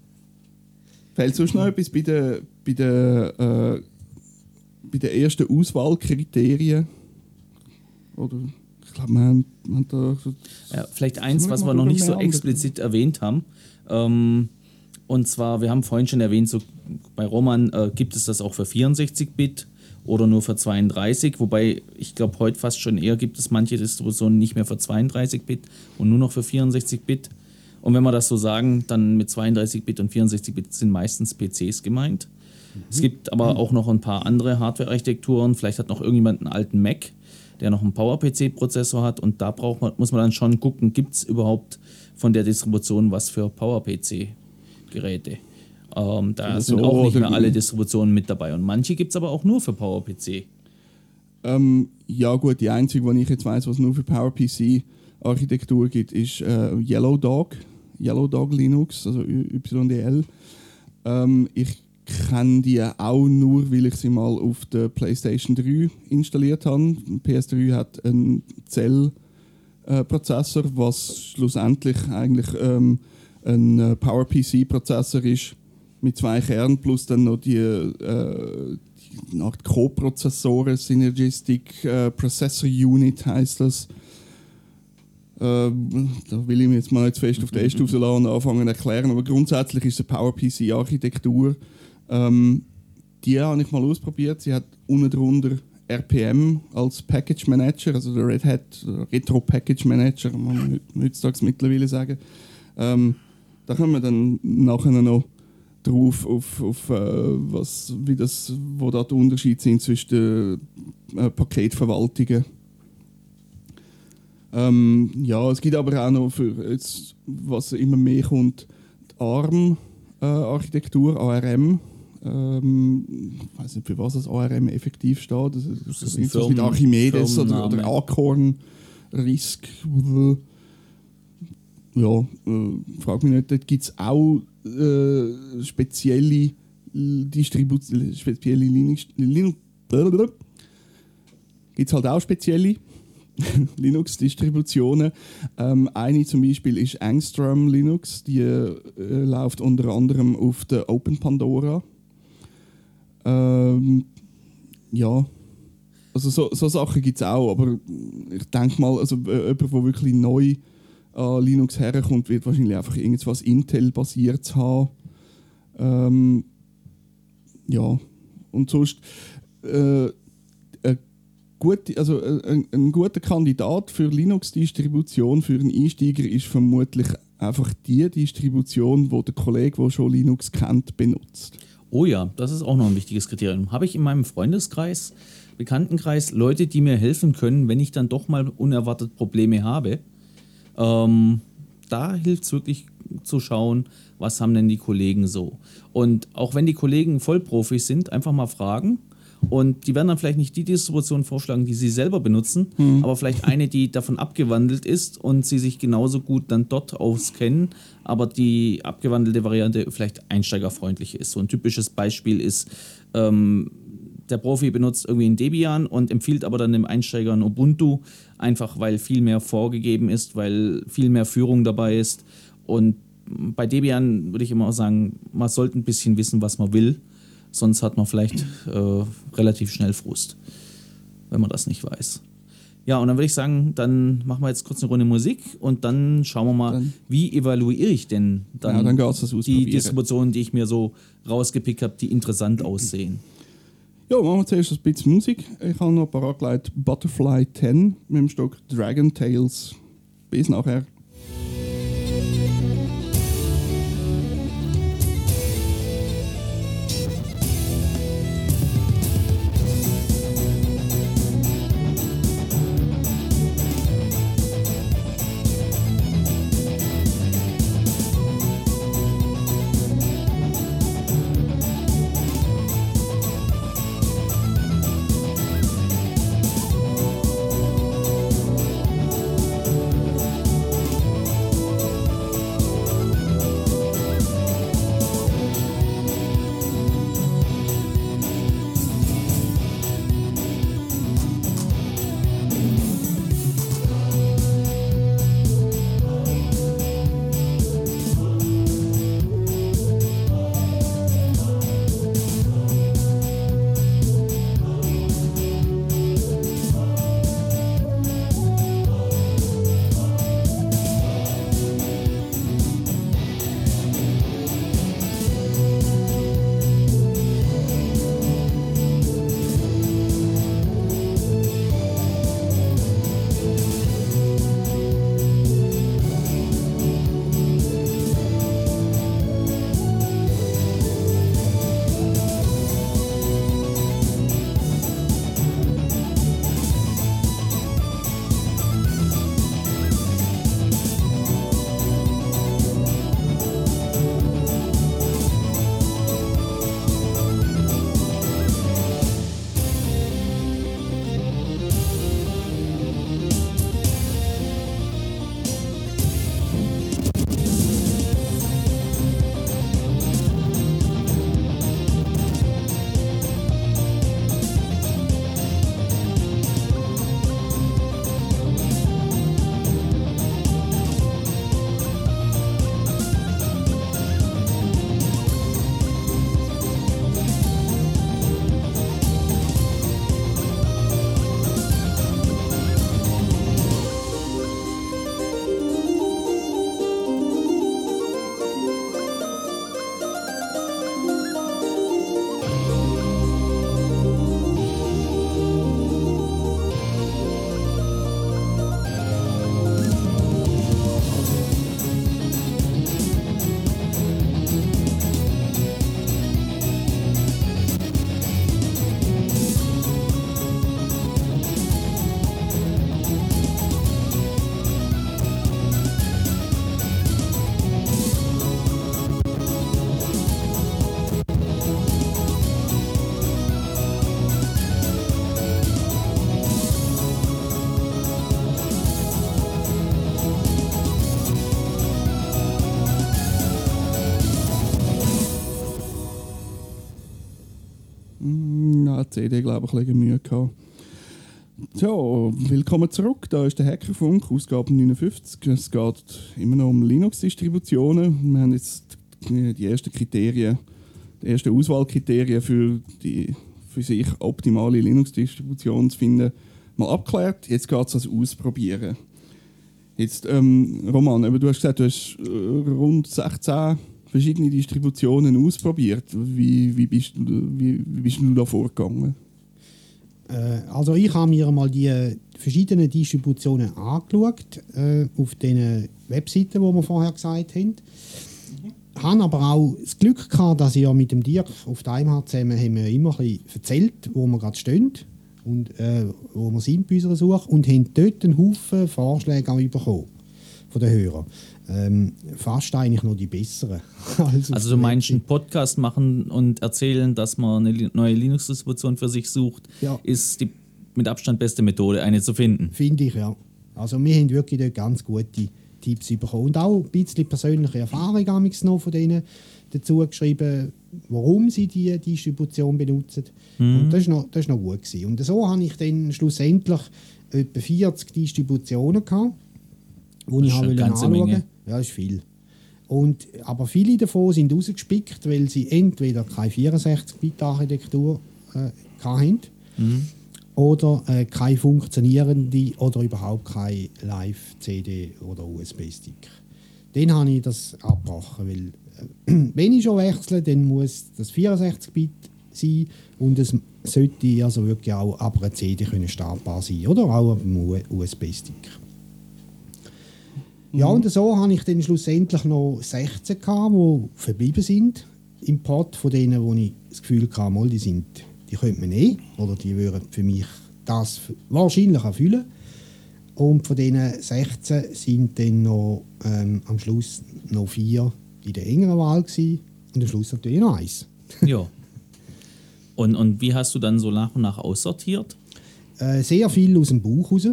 Speaker 4: fehlt sonst noch etwas bei den bei der, äh, bei den ersten Auswahlkriterien? Oder ich glaube, wir haben, wir haben da so
Speaker 5: Ja, vielleicht eins, was wir noch nicht so explizit erwähnt haben. Ähm, und zwar, wir haben vorhin schon erwähnt, so bei Roman äh, gibt es das auch für vierundsechzig Bit oder nur für zweiunddreißig, wobei ich glaube, heute fast schon eher gibt es manche Distributionen nicht mehr für zweiunddreißig Bit und nur noch für vierundsechzig Bit. Und wenn wir das so sagen, dann mit zweiunddreißig Bit und vierundsechzig Bit sind meistens P Cs gemeint. Mhm. Es gibt aber mhm. auch noch ein paar andere Hardware-Architekturen. Vielleicht hat noch irgendjemand einen alten Mac, der noch einen Power-P C-Prozessor hat, und da braucht man, muss man dann schon gucken, gibt es überhaupt von der Distribution was für Power-P C-Geräte. Ähm, da
Speaker 4: also
Speaker 5: sind auch nicht mehr
Speaker 4: oder-
Speaker 5: alle Distributionen mit dabei. Und manche gibt es aber auch nur für Power-P C.
Speaker 4: Ähm, ja gut, die einzige, die ich jetzt weiss, was nur für PowerPC Architektur gibt, ist äh, Yellow Dog, Yellow Dog Linux, also Y D L. Ähm, ich kenne die auch nur, weil ich sie mal auf der PlayStation drei installiert habe. P S drei hat einen Cell-Prozessor, äh, was schlussendlich eigentlich ähm, ein äh, PowerPC-Prozessor ist mit zwei Kernen plus dann noch die, äh, die Art Co-Prozessoren, Synergistic äh, Processor Unit heißt das. Äh, da will ich mich jetzt mal nicht zu fest auf den Test rauslassen und anfangen zu erklären, aber grundsätzlich ist es eine PowerPC-Architektur. Ähm, die habe ich mal ausprobiert. Sie hat unten drunter R P M als Package Manager, also der Red Hat Retro Package Manager, kann man heutzutage mittlerweile sagen. Ähm, da kommen wir dann nachher noch drauf, auf, auf äh, was, wie das, wo da die Unterschiede sind zwischen den äh, Paketverwaltungen. Ähm, ja, es gibt aber auch noch, für jetzt, was immer mehr kommt, die ARM-Architektur, A R M. Ähm, ich weiß nicht, für was das A R M effektiv steht. Das, das ist
Speaker 5: ein
Speaker 4: irgendwas mit Archimedes oder, oder
Speaker 5: Firmenname.
Speaker 4: Acorn, Risk. Ja, äh, frag mich nicht, dort gibt es auch äh, spezielle Distributionen, spezielle Linux. Linux gibt es halt auch spezielle Linux-Distributionen. Ähm, eine zum Beispiel ist Angstrom Linux, die äh, läuft unter anderem auf der Open Pandora. Ähm, ja, also so, so Sachen gibt es auch, aber ich denke mal, also äh, jemand, der wirklich neu an Linux herkommt, wird wahrscheinlich einfach irgendwas Intel-basiert haben. Ähm, ja, und sonst äh, Gut, also ein, ein guter Kandidat für Linux-Distribution für einen Einsteiger ist vermutlich einfach die Distribution, die der Kollege, der schon Linux kennt, benutzt.
Speaker 5: Oh ja, das ist auch noch ein wichtiges Kriterium. Habe ich in meinem Freundeskreis, Bekanntenkreis Leute, die mir helfen können, wenn ich dann doch mal unerwartet Probleme habe? Ähm, da hilft es wirklich, zu schauen, was haben denn die Kollegen so. Und auch wenn die Kollegen Vollprofis sind, einfach mal fragen. Und die werden dann vielleicht nicht die Distribution vorschlagen, die sie selber benutzen, mhm. aber vielleicht eine, die davon abgewandelt ist und sie sich genauso gut dann dort auskennen, aber die abgewandelte Variante vielleicht einsteigerfreundlich ist. So ein typisches Beispiel ist, ähm, der Profi benutzt irgendwie ein Debian und empfiehlt aber dann dem Einsteiger ein Ubuntu, einfach weil viel mehr vorgegeben ist, weil viel mehr Führung dabei ist. Und bei Debian würde ich immer auch sagen, man sollte ein bisschen wissen, was man will. Sonst hat man vielleicht äh, relativ schnell Frust, wenn man das nicht weiß. Ja, und dann würde ich sagen, dann machen wir jetzt kurz eine Runde Musik und dann schauen wir mal, dann, wie evaluiere ich denn dann,
Speaker 4: ja, dann das
Speaker 5: die Distributionen, die ich mir so rausgepickt habe, die interessant aussehen.
Speaker 4: Ja, machen wir zuerst ein bisschen Musik. Ich habe noch parat gelegt Butterfly zehn mit dem Stück Dragon Tales. Bis nachher. C D, glaube ich, ein bisschen Mühe gehabt. Ja, willkommen zurück. Da ist der Hackerfunk, Ausgabe neunundfünfzig. Es geht immer noch um Linux-Distributionen. Wir haben jetzt die ersten Kriterien, die ersten Auswahlkriterien für die für sich optimale Linux-Distribution zu finden, mal abgeklärt. Jetzt geht es ans Ausprobieren. Jetzt, ähm, Roman, du hast gesagt, du hast äh, rund sechzehn verschiedene Distributionen ausprobiert. Wie, wie, bist, wie, wie bist du da vorgegangen?
Speaker 6: Äh, also ich habe mir mal die verschiedenen Distributionen angeschaut, äh, auf den Webseiten, die wir vorher gesagt haben. Ich habe aber auch das Glück gehabt, dass ich ja mit dem Dirk auf der I M H zusammen haben wir immer ein bisschen erzählt, wo wir gerade stehen und äh, wo wir sind bei unserer Suche und haben dort einen Haufen Vorschläge auch bekommen. von den Hörern. Ähm, fast eigentlich noch die besseren.
Speaker 5: also, also du meinst einen Podcast machen und erzählen, dass man eine neue Linux-Distribution für sich sucht,
Speaker 6: ja. ist
Speaker 5: die mit Abstand beste Methode, eine zu finden.
Speaker 6: Finde ich, ja. Also wir haben wirklich dort ganz gute Tipps bekommen. Und auch ein bisschen persönliche Erfahrung noch von denen dazu geschrieben, warum sie die Distribution benutzen. Mhm. Und das war noch, das noch gut gewesen. Und so habe ich dann schlussendlich etwa vierzig Distributionen gehabt, wo ich habe anschauen wollte. Ja, das ist viel. Und, aber viele davon sind rausgespickt, weil sie entweder keine vierundsechzig-Bit-Architektur äh, hatten, mhm. oder äh, keine funktionierende oder überhaupt keine Live-C D oder U S B-Stick. Dann habe ich das abgebrochen, weil äh, wenn ich schon wechsle, dann muss das vierundsechzig-Bit sein und es sollte also wirklich auch ab einer C D können startbar sein oder auch ab einem U S B-Stick. Mhm. Ja, und so habe ich dann schlussendlich noch sechzehn gehabt, die verblieben sind im Pod von denen, wo ich das Gefühl hatte, mal, die sind die könnte man nehmen oder die würden für mich das wahrscheinlich erfüllen. Und von diesen sechzehn sind dann noch ähm, am Schluss noch vier in der engeren Wahl gewesen und am Schluss natürlich noch eins.
Speaker 5: Ja. Und, und wie hast du dann so nach und nach aussortiert?
Speaker 6: Äh, sehr viel aus dem Bauch raus. Äh,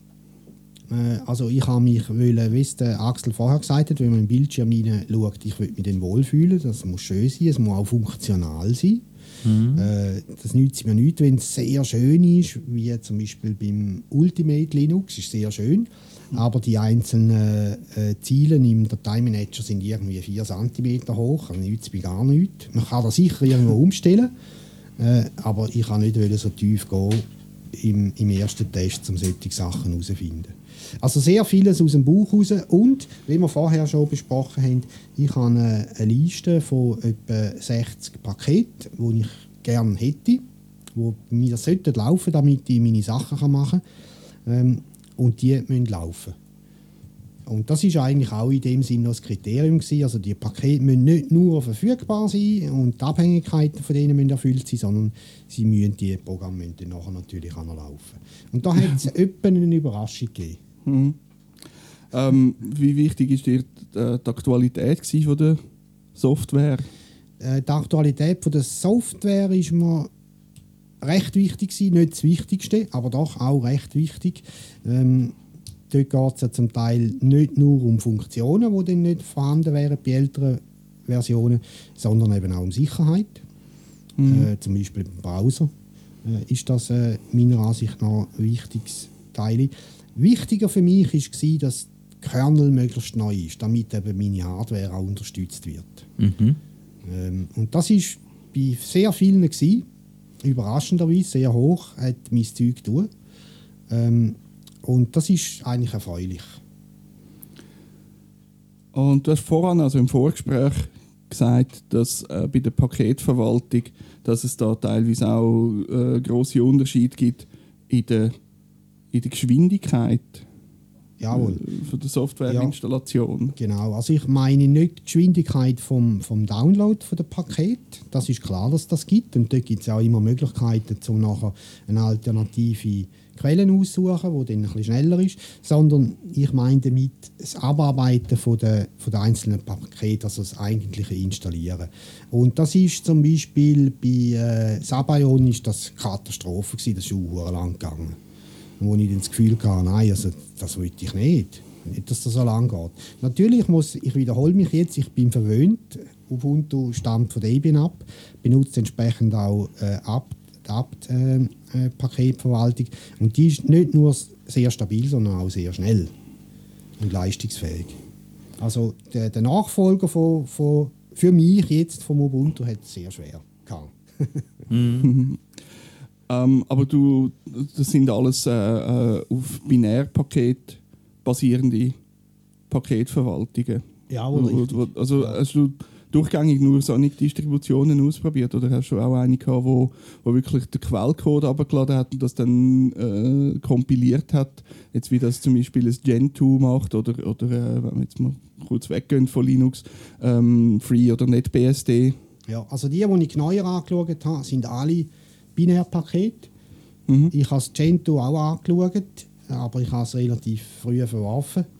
Speaker 6: also ich habe mich wollen, wie es der Axel vorher gesagt hat, wenn man im Bildschirm hineinschaut, ich will mich dann wohlfühlen, das muss schön sein, es muss auch funktional sein. Mhm. Äh, das nützt mir nichts, wenn es sehr schön ist, wie zum Beispiel beim Ultimate Linux, ist sehr schön, mhm. aber die einzelnen äh, Ziele im Dateimanager sind irgendwie vier Zentimeter hoch, das nützt mir gar nichts. Man kann das sicher irgendwo umstellen, äh, aber ich kann nicht so tief gehen im, im ersten Test, um solche Sachen herauszufinden. Also sehr vieles aus dem Bauch raus und, wie wir vorher schon besprochen haben, ich habe eine, eine Liste von etwa sechzig Paketen, die ich gerne hätte, die mir sollten laufen, damit ich meine Sachen machen kann. Ähm, und die müssen laufen. Und das ist eigentlich auch in dem Sinne das Kriterium gewesen. Also die Pakete müssen nicht nur verfügbar sein und die Abhängigkeiten von denen müssen erfüllt sein, sondern sie müssen, die Programme müssen dann nachher natürlich auch noch laufen. Und da hat es etwa eine Überraschung gegeben.
Speaker 4: Mhm. Ähm, wie wichtig ist dir die, die Aktualität von der Software?
Speaker 6: Äh, die Aktualität von der Software ist mir recht wichtig gewesen. Nicht das Wichtigste, aber doch auch recht wichtig. Ähm, dort geht es ja zum Teil nicht nur um Funktionen, die dann nicht vorhanden wären bei älteren Versionen, sondern eben auch um Sicherheit. Mhm. Äh, zum Beispiel im Browser äh, ist das äh, meiner Ansicht nach ein wichtiges Teil. Wichtiger für mich war, dass der Kernel möglichst neu ist, damit eben meine Hardware auch unterstützt wird. Mhm. Ähm, und das war bei sehr vielen gewesen, überraschenderweise sehr hoch, hat mein Zeug getan. Ähm, und das ist eigentlich erfreulich.
Speaker 4: Und du hast vorhin, also im Vorgespräch, gesagt, dass äh, bei der Paketverwaltung, dass es da teilweise auch äh, grosse Unterschiede gibt in der in der Geschwindigkeit
Speaker 6: Jawohl.
Speaker 4: von der Softwareinstallation.
Speaker 6: Ja, genau, also ich meine nicht die Geschwindigkeit vom, vom Download von der Paket. Das ist klar, dass das gibt. Und dort gibt es auch immer Möglichkeiten, um nachher eine alternative Quellen aussuchen, die dann ein bisschen schneller ist. Sondern ich meine damit das Abarbeiten von der, von der einzelnen Pakete, also das eigentliche Installieren. Und das ist zum Beispiel bei äh, Sabayon ist das Katastrophe gewesen, das ist auch lang gegangen. Wo ich dann das Gefühl hatte, nein, also, das will ich nicht. Nicht, dass das so lang geht. Natürlich muss, ich wiederhole mich jetzt, ich bin verwöhnt. Ubuntu stammt von Debian ab, benutzt entsprechend auch äh, apt, apt äh, äh, Paketverwaltung. Und die ist nicht nur sehr stabil, sondern auch sehr schnell und leistungsfähig. Also der, der Nachfolger von, von, für mich jetzt vom Ubuntu hat es sehr schwer gehabt.
Speaker 4: Mhm. Ähm, aber du, das sind alles äh, äh, auf Binärpaket basierende Paketverwaltungen.
Speaker 6: Ja, oder?
Speaker 4: Also ja. Hast du durchgängig nur Sonic-Distributionen ausprobiert oder hast du auch eine gehabt, wo, wo wirklich den Quellcode abgeladen hat und das dann äh, kompiliert hat? Jetzt wie das zum Beispiel ein Gen zwei macht oder, oder äh, wenn wir jetzt mal kurz weggehen von Linux, ähm, Free oder NetBSD?
Speaker 6: Ja, also die, die ich neuer angeschaut habe, sind alle Binärpaket. Mhm. Ich habe das Gentoo auch angeschaut, aber ich habe es relativ früh verworfen.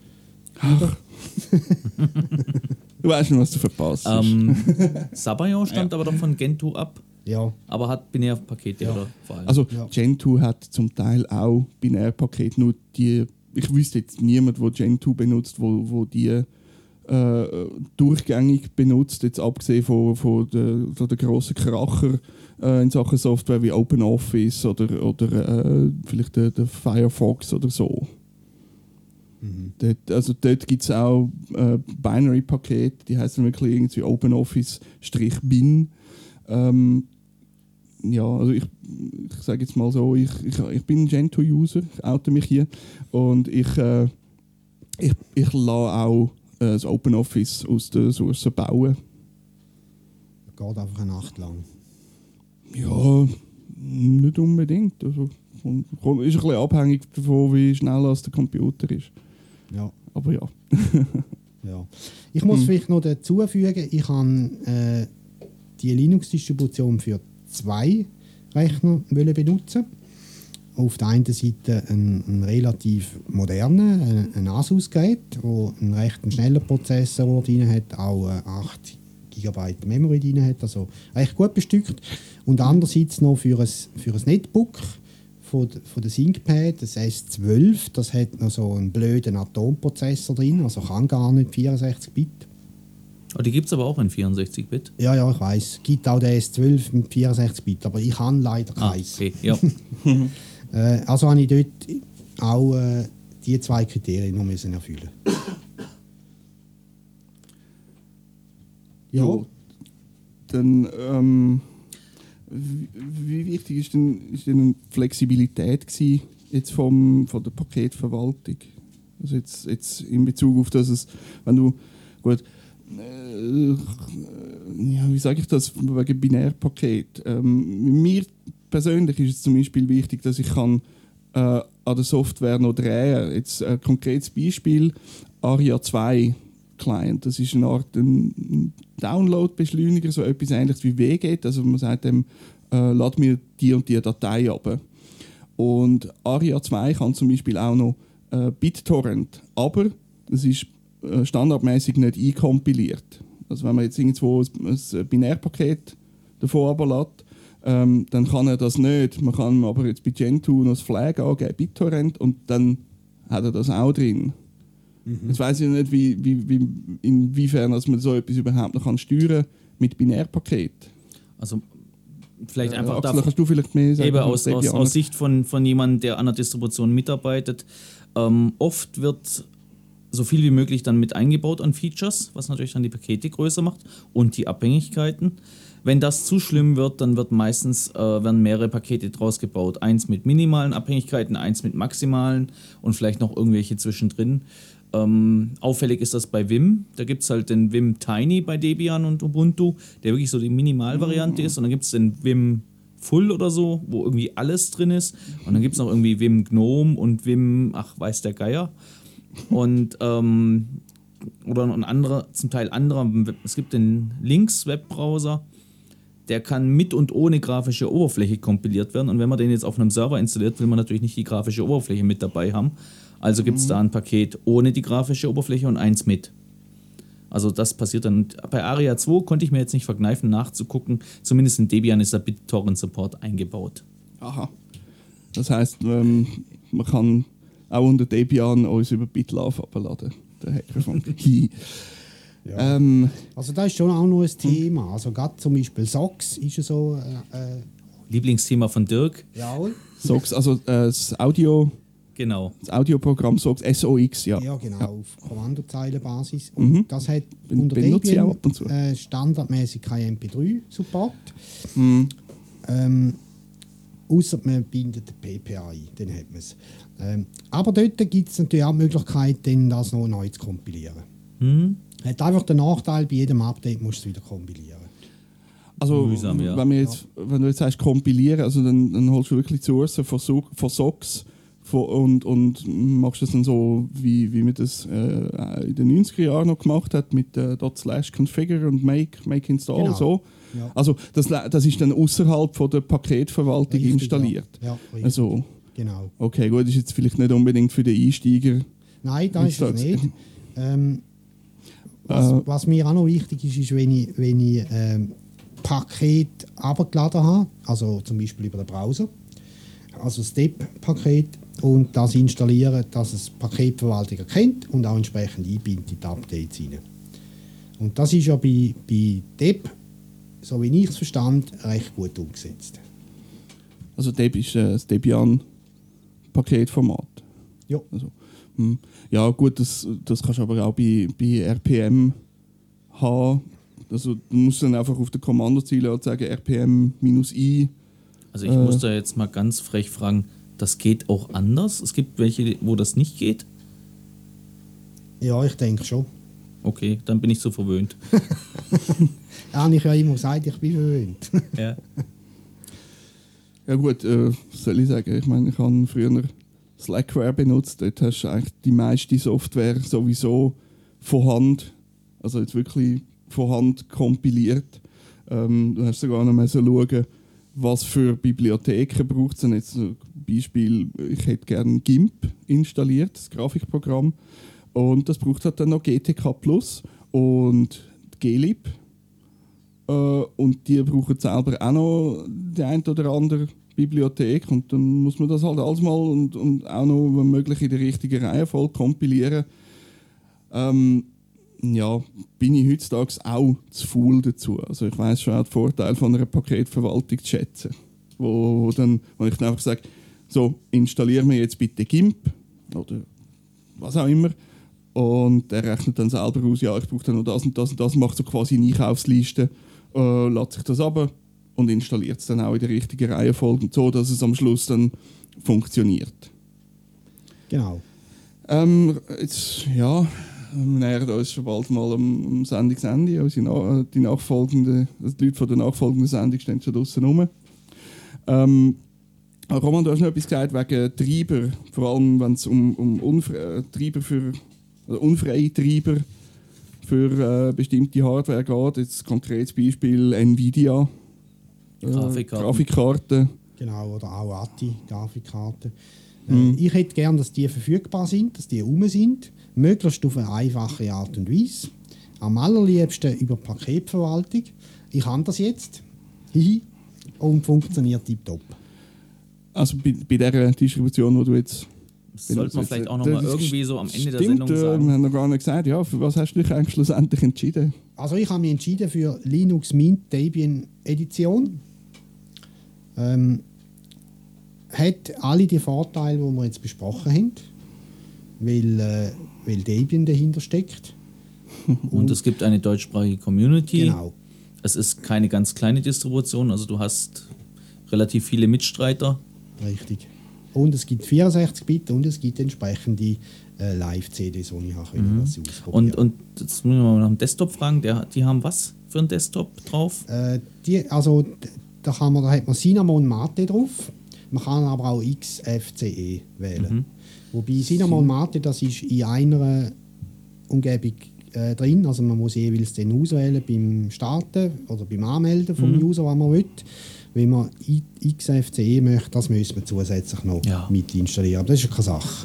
Speaker 4: Du weißt schon, was du verpasst.
Speaker 5: Ähm, Sabayon stammt aber doch von Gentoo ab,
Speaker 6: Ja,
Speaker 5: aber hat Binärpakete
Speaker 6: Ja.
Speaker 5: oder vor allem.
Speaker 4: Also
Speaker 6: Ja.
Speaker 4: Gentoo hat zum Teil auch Binärpakete, nur die, ich wüsste jetzt niemand, der Gentoo benutzt, wo, wo die äh, durchgängig benutzt, jetzt abgesehen von, von den von der grossen Kracher äh, in Sachen Software wie OpenOffice oder, oder äh, vielleicht der, der Firefox oder so.
Speaker 6: Mhm.
Speaker 4: Dort, also dort gibt es auch äh, Binary-Pakete, die heißen wirklich irgendwie OpenOffice-Bin. Ähm, ja, also ich, ich sage jetzt mal so, ich, ich, ich bin ein Gentoo-User, ich oute mich hier und ich, äh, ich, ich lasse auch äh, das OpenOffice aus der Source bauen.
Speaker 6: geht einfach eine Nacht lang.
Speaker 4: Ja, nicht unbedingt. Also, von- von- ist ein bisschen abhängig davon, wie schnell das der Computer ist.
Speaker 6: Ja.
Speaker 4: Aber ja.
Speaker 6: Ja. Ich muss vielleicht noch dazu fügen, ich habe äh, die Linux-Distribution für zwei Rechner wollen benutzen. Auf der einen Seite einen, einen relativ modernen, einen, einen Asus-Gerät, der einen recht schnellen Prozessor drin hat, auch äh, acht Gigabyte Memory drin hat, also recht gut bestückt. Und andererseits noch für ein, für ein Netbook von, von der ThinkPad, das S zwölf, das hat noch so einen blöden Atomprozessor drin, also kann gar nicht vierundsechzig Bit.
Speaker 5: Oh, die gibt es aber auch in vierundsechzig Bit.
Speaker 6: Ja, ja, ich weiß. Es gibt auch den S zwölf mit vierundsechzig Bit, aber ich habe leider
Speaker 5: Ah,
Speaker 6: keins.
Speaker 5: okay, ja.
Speaker 6: Äh, also habe ich dort auch äh, die zwei Kriterien noch müssen erfüllen. Ja,
Speaker 4: Ja. Dann, ähm, wie, wie wichtig ist denn, ist denn die Flexibilität gewesen, jetzt vom, von der Paketverwaltung? Also jetzt, jetzt in Bezug auf das, es, wenn du, gut, äh, ja, wie sage ich das, wegen Binärpaket. Ähm, mir persönlich ist es zum Beispiel wichtig, dass ich kann, äh, an der Software noch drehen. Jetzt ein konkretes Beispiel, Aria zwei Client. Das ist eine Art ein Download-Beschleuniger, so etwas ähnliches wie W G E T. Also man sagt dem, äh, lad mir die und die Datei ab. Und Aria zwei kann zum Beispiel auch noch äh, BitTorrent, aber das ist äh, standardmäßig nicht einkompiliert. Also wenn man jetzt irgendwo ein, ein Binärpaket davon ablässt, ähm, dann kann er das nicht. Man kann aber jetzt bei Gentoo noch das Flag angeben, BitTorrent, und dann hat er das auch drin. Jetzt weiss ich nicht, wie, wie, wie, inwiefern dass man so etwas überhaupt noch kann steuern mit Binärpaket.
Speaker 5: Also vielleicht
Speaker 4: Äh,
Speaker 5: einfach
Speaker 4: Axel,
Speaker 5: davon,
Speaker 4: kannst du vielleicht mehr sagen?
Speaker 5: eben aus, aus,
Speaker 4: Debian?
Speaker 5: aus Sicht von, von jemandem, der an der Distribution mitarbeitet. Ähm, oft wird so viel wie möglich dann mit eingebaut an Features, was natürlich dann die Pakete größer macht und die Abhängigkeiten. Wenn das zu schlimm wird, dann wird meistens, äh, werden mehrere Pakete draus gebaut. Eins mit minimalen Abhängigkeiten, eins mit maximalen und vielleicht noch irgendwelche zwischendrin. Ähm, auffällig ist das bei Vim. Da gibt es halt den Vim Tiny bei Debian und Ubuntu, der wirklich so die Minimalvariante ist. Und dann gibt es den Vim Full oder so, wo irgendwie alles drin ist. Und dann gibt es noch irgendwie Vim Gnome und Vim, ach, weiß der Geier. Und ähm, oder ein anderer, zum Teil anderer, es gibt den Lynx-Webbrowser, der kann mit und ohne grafische Oberfläche kompiliert werden. Und wenn man den jetzt auf einem Server installiert, will man natürlich nicht die grafische Oberfläche mit dabei haben. Also gibt es da ein Paket ohne die grafische Oberfläche und eins mit. Also das passiert dann. Und bei Aria zwei konnte ich mir jetzt nicht verkneifen, nachzugucken. Zumindest in Debian ist der BitTorrent-Support eingebaut.
Speaker 4: Aha. Das heisst, ähm, man kann auch unter Debian uns über BitLove abladen. Der Hackerfunk.
Speaker 6: Ja.
Speaker 4: ähm,
Speaker 6: Also das ist schon auch noch ein Thema. Also gerade zum Beispiel Sox ist ja so... Äh, äh,
Speaker 5: Lieblingsthema von Dirk.
Speaker 6: jawohl.
Speaker 4: Sox, also äh, das Audio,
Speaker 5: Genau.
Speaker 4: das Audioprogramm Sox, S O X, ja.
Speaker 6: Ja, genau, auf Kommandozeilenbasis. Und
Speaker 4: Mhm.
Speaker 6: das hat
Speaker 4: Ben-
Speaker 6: unter
Speaker 4: benutze ich auch
Speaker 6: Debian
Speaker 4: ab und zu.
Speaker 6: äh, standardmäßig kein M P drei Support.
Speaker 4: Mhm.
Speaker 6: Ähm, Außer man bindet den P P A ein, dann hat man es. Ähm, aber dort gibt es natürlich auch die Möglichkeit, dann das noch neu zu kompilieren.
Speaker 5: Hm?
Speaker 6: Hat einfach den Nachteil, bei jedem Update musst du es wieder kompilieren.
Speaker 4: Also,
Speaker 5: Mühsam, ja.
Speaker 4: wenn, wir jetzt, wenn du jetzt sagst, kompilieren, also dann, dann holst du wirklich die Source von, so von Sox von, und, und machst das dann so, wie, wie man das äh, in den neunziger Jahren noch gemacht hat, mit äh, .slash configure und make, make install.
Speaker 6: Genau.
Speaker 4: So.
Speaker 6: Ja.
Speaker 4: Also, das, das ist dann außerhalb von der Paketverwaltung
Speaker 6: Richtig,
Speaker 4: installiert.
Speaker 6: Ja, ja, richtig.
Speaker 4: Also,
Speaker 6: Genau.
Speaker 4: okay, gut, ist jetzt vielleicht nicht unbedingt für den Einsteiger.
Speaker 6: Nein, das ist es
Speaker 4: Jetzt
Speaker 6: nicht. Ähm, was,
Speaker 4: Äh.
Speaker 6: was mir auch noch wichtig ist, ist, wenn ich, wenn ich ähm, Paket abgeladen habe, also zum Beispiel über den Browser, also Step-Paket, und das installieren, dass es Paketverwaltung erkennt und auch entsprechend einbindet in die Updates rein. Und das ist ja bei, bei Deb, so wie ich es verstand, recht gut umgesetzt.
Speaker 4: Also Deb ist äh, das Debian-Paketformat.
Speaker 6: Ja.
Speaker 4: Also, hm. Ja gut, das, das kannst du aber auch bei, bei R P M haben. Also, du musst dann einfach auf der Kommandozeile sagen R P M minus i.
Speaker 5: Also ich
Speaker 4: Äh.
Speaker 5: muss da jetzt mal ganz frech fragen, das geht auch anders? Es gibt welche, wo das nicht geht?
Speaker 6: Ja, ich denke schon.
Speaker 5: Okay, dann bin ich so verwöhnt.
Speaker 6: Ja, habe ich ja immer gesagt, ich bin verwöhnt.
Speaker 5: Ja.
Speaker 4: Ja gut, äh, was soll ich sagen? Ich meine, ich habe früher Slackware benutzt. Dort hast du eigentlich die meiste Software sowieso von Hand, also jetzt wirklich von Hand kompiliert. Ähm, du hast sogar noch müssen schauen, was für Bibliotheken braucht es. Jetzt ein Beispiel, ich hätte gerne GIMP installiert, das Grafikprogramm. Und das braucht halt dann noch G T K Plus und glib. Äh, und die brauchen selber auch noch die eine oder andere Bibliothek. Und dann muss man das halt alles mal und, und auch noch, wenn möglich, in der richtigen Reihenfolge kompilieren. Ähm, ja, bin ich heutzutage auch zu faul dazu. Also ich weiss schon auch den Vorteil von einer Paketverwaltung zu schätzen. Wo, wo, dann, wo ich dann einfach sage, so, installier mir jetzt bitte GIMP oder was auch immer. Und er rechnet dann selber aus, ja, ich brauche dann noch das und das und das, macht so quasi eine Einkaufsliste, äh, lädt sich das ab und installiert es dann auch in der richtigen Reihenfolge, so dass es am Schluss dann funktioniert.
Speaker 6: Genau.
Speaker 4: Ähm, jetzt, ja, wir nähern uns schon bald mal am, am Sendungsende. Also die, die, nachfolgende, also die Leute von der nachfolgenden Sendung stehen schon draussen rum. Ähm, Roman, du hast noch etwas gesagt wegen Treiber, vor allem wenn es um, um unfre- Treiber für, also unfreie Treiber für äh, bestimmte Hardware geht. Jetzt konkretes Beispiel Nvidia, äh,
Speaker 5: Grafikkarten.
Speaker 4: Grafikkarten.
Speaker 6: Genau, oder auch A T I-Grafikkarten.
Speaker 4: Mhm.
Speaker 6: Äh, ich hätte gern, dass die verfügbar sind, dass die rum sind, möglichst auf eine einfache Art und Weise. Am allerliebsten über Paketverwaltung. Ich habe das jetzt. Hihi. Und funktioniert tiptop.
Speaker 4: Also bei, bei der Distribution, die du jetzt...
Speaker 5: Das sollte man vielleicht auch noch
Speaker 4: Das
Speaker 5: mal
Speaker 4: ist-
Speaker 5: irgendwie so am Ende der
Speaker 4: Stimmt,
Speaker 5: Sendung
Speaker 4: äh,
Speaker 5: sagen.
Speaker 4: wir haben noch gar nicht gesagt, ja, für was hast du dich eigentlich schlussendlich entschieden?
Speaker 6: Also ich habe mich entschieden für Linux Mint Debian Edition. Ähm, hat alle die Vorteile, die wir jetzt besprochen haben, weil, äh, weil Debian dahinter steckt.
Speaker 5: Und es gibt eine deutschsprachige Community.
Speaker 6: Genau.
Speaker 5: Es ist keine ganz kleine Distribution, also du hast relativ viele Mitstreiter.
Speaker 6: Richtig. Und es gibt vierundsechzig Bit und es gibt entsprechende äh, Live-C Ds, die ich habe können, was sie ausprobieren.
Speaker 5: Und, und jetzt müssen wir mal nach dem Desktop fragen, der, die haben was für einen Desktop drauf?
Speaker 6: Äh, die, also, d- da, kann man, da hat man Cinnamon Mate drauf. Man kann aber auch X F C E wählen.
Speaker 5: Mhm.
Speaker 6: Wobei Cinnamon Mate, das ist in einer Umgebung äh, drin. Also man muss jeweils den auswählen beim Starten oder beim Anmelden vom
Speaker 5: Mhm.
Speaker 6: User, was man will. Wenn man I- X F C E möchte, das müssen wir zusätzlich noch
Speaker 5: Ja.
Speaker 6: mit installieren. Aber das ist keine Sache.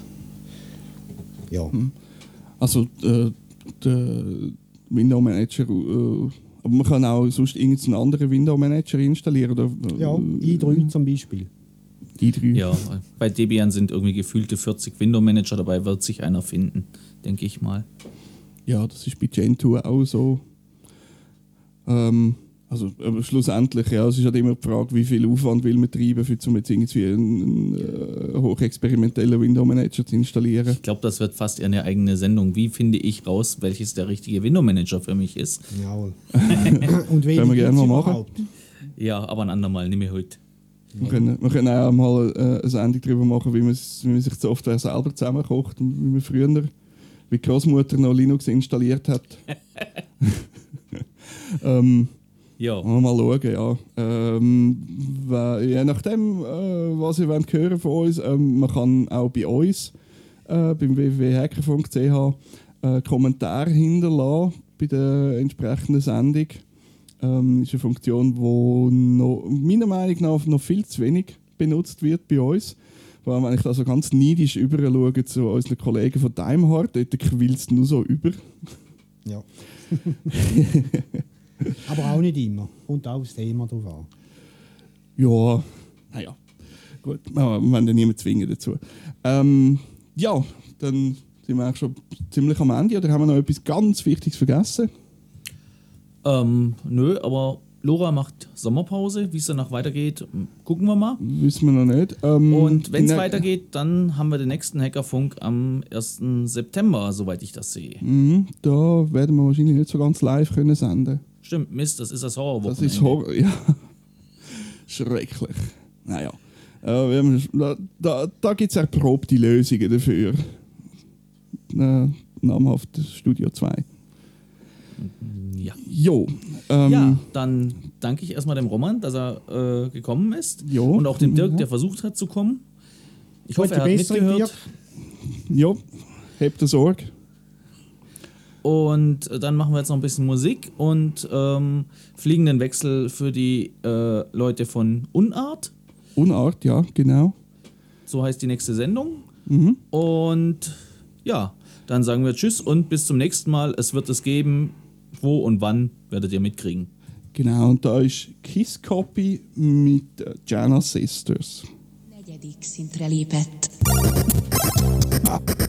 Speaker 6: Ja.
Speaker 4: Also äh, der Window Manager, äh, aber man kann auch sonst irgendeinen anderen Window Manager installieren, oder?
Speaker 6: Ja, I drei zum Beispiel.
Speaker 4: I drei.
Speaker 5: Ja, bei Debian sind irgendwie gefühlte vierzig Window-Manager, dabei wird sich einer finden, denke ich mal.
Speaker 4: Ja, das ist bei Gentoo auch so. Ähm, also aber schlussendlich, ja, es ist halt immer die Frage, wie viel Aufwand will man treiben, für, um jetzt irgendwie einen, einen äh, hochexperimentellen Window Manager zu installieren.
Speaker 5: Ich glaube, das wird fast eher eine eigene Sendung. Wie finde ich raus, welches der richtige Window-Manager für mich ist?
Speaker 6: Jawohl. Und wen
Speaker 4: Können wir gerne
Speaker 6: gibt's
Speaker 4: mal machen.
Speaker 6: überhaupt?
Speaker 5: Ja, aber ein andermal, nicht mehr heute.
Speaker 4: Wir können, wir können auch mal äh, eine Sendung darüber machen, wie man, wie man sich die Software selber zusammenkocht und wie man früher, wie die Großmutter noch Linux installiert hat. ähm,
Speaker 5: Ja,
Speaker 4: Mal schauen, ja. Ähm, we- je nachdem, äh, was ihr wollt hören von uns, ähm, man kann auch bei uns, äh, beim w w w punkt hackerfunk punkt c h, äh, Kommentare hinterlassen bei der entsprechenden Sendung. Ähm, das ist eine Funktion, die noch, meiner Meinung nach noch viel zu wenig benutzt wird bei uns. Vor allem, wenn ich da so ganz neidisch rüber schaue zu unseren Kollegen von Timehard, dort quillt es nur so über.
Speaker 6: Ja. Aber auch nicht immer. Und auch das Thema drauf an.
Speaker 4: Ja, naja. Gut, wir wollen ja niemanden zwingen dazu. Ähm, ja, dann sind wir eigentlich schon ziemlich am Ende. Oder haben wir noch etwas ganz Wichtiges vergessen?
Speaker 5: Ähm, nö, aber Lora macht Sommerpause. Wie es danach weitergeht, gucken wir mal.
Speaker 4: Wissen wir noch nicht. Ähm,
Speaker 5: Und wenn es
Speaker 4: ne-
Speaker 5: weitergeht, dann haben wir den nächsten Hackerfunk am ersten September, soweit ich das sehe.
Speaker 4: Mhm, da werden wir wahrscheinlich nicht so ganz live können senden.
Speaker 5: Stimmt, Mist, das ist das
Speaker 4: Das
Speaker 5: Horrorwochenende.
Speaker 4: ist Horror, ja. Schrecklich. Naja. Äh, wir haben, da da, da gibt es erprobte Lösungen dafür. Äh, namhaft Studio zwei.
Speaker 5: Ja.
Speaker 4: Jo. Ähm,
Speaker 5: Ja, dann danke ich erstmal dem Roman, dass er äh, gekommen ist.
Speaker 4: Jo.
Speaker 5: Und auch dem Dirk,
Speaker 4: Ja.
Speaker 5: der versucht hat zu kommen. Ich
Speaker 6: Gute
Speaker 5: hoffe, er hat
Speaker 6: Besserung,
Speaker 5: mitgehört.
Speaker 4: Jo. Habt ihr Sorge.
Speaker 5: Und äh, dann machen wir jetzt noch ein bisschen Musik und ähm, fliegenden Wechsel für die äh, Leute von Unart.
Speaker 4: Unart, ja, genau.
Speaker 5: So heißt die nächste Sendung.
Speaker 4: Mhm.
Speaker 5: Und ja, dann sagen wir Tschüss und bis zum nächsten Mal. Es wird es geben. Wo und wann werdet ihr mitkriegen.
Speaker 4: Genau, und da ist Kiss Copy mit äh, Jana Sisters.
Speaker 8: Negyedik szintre lépett.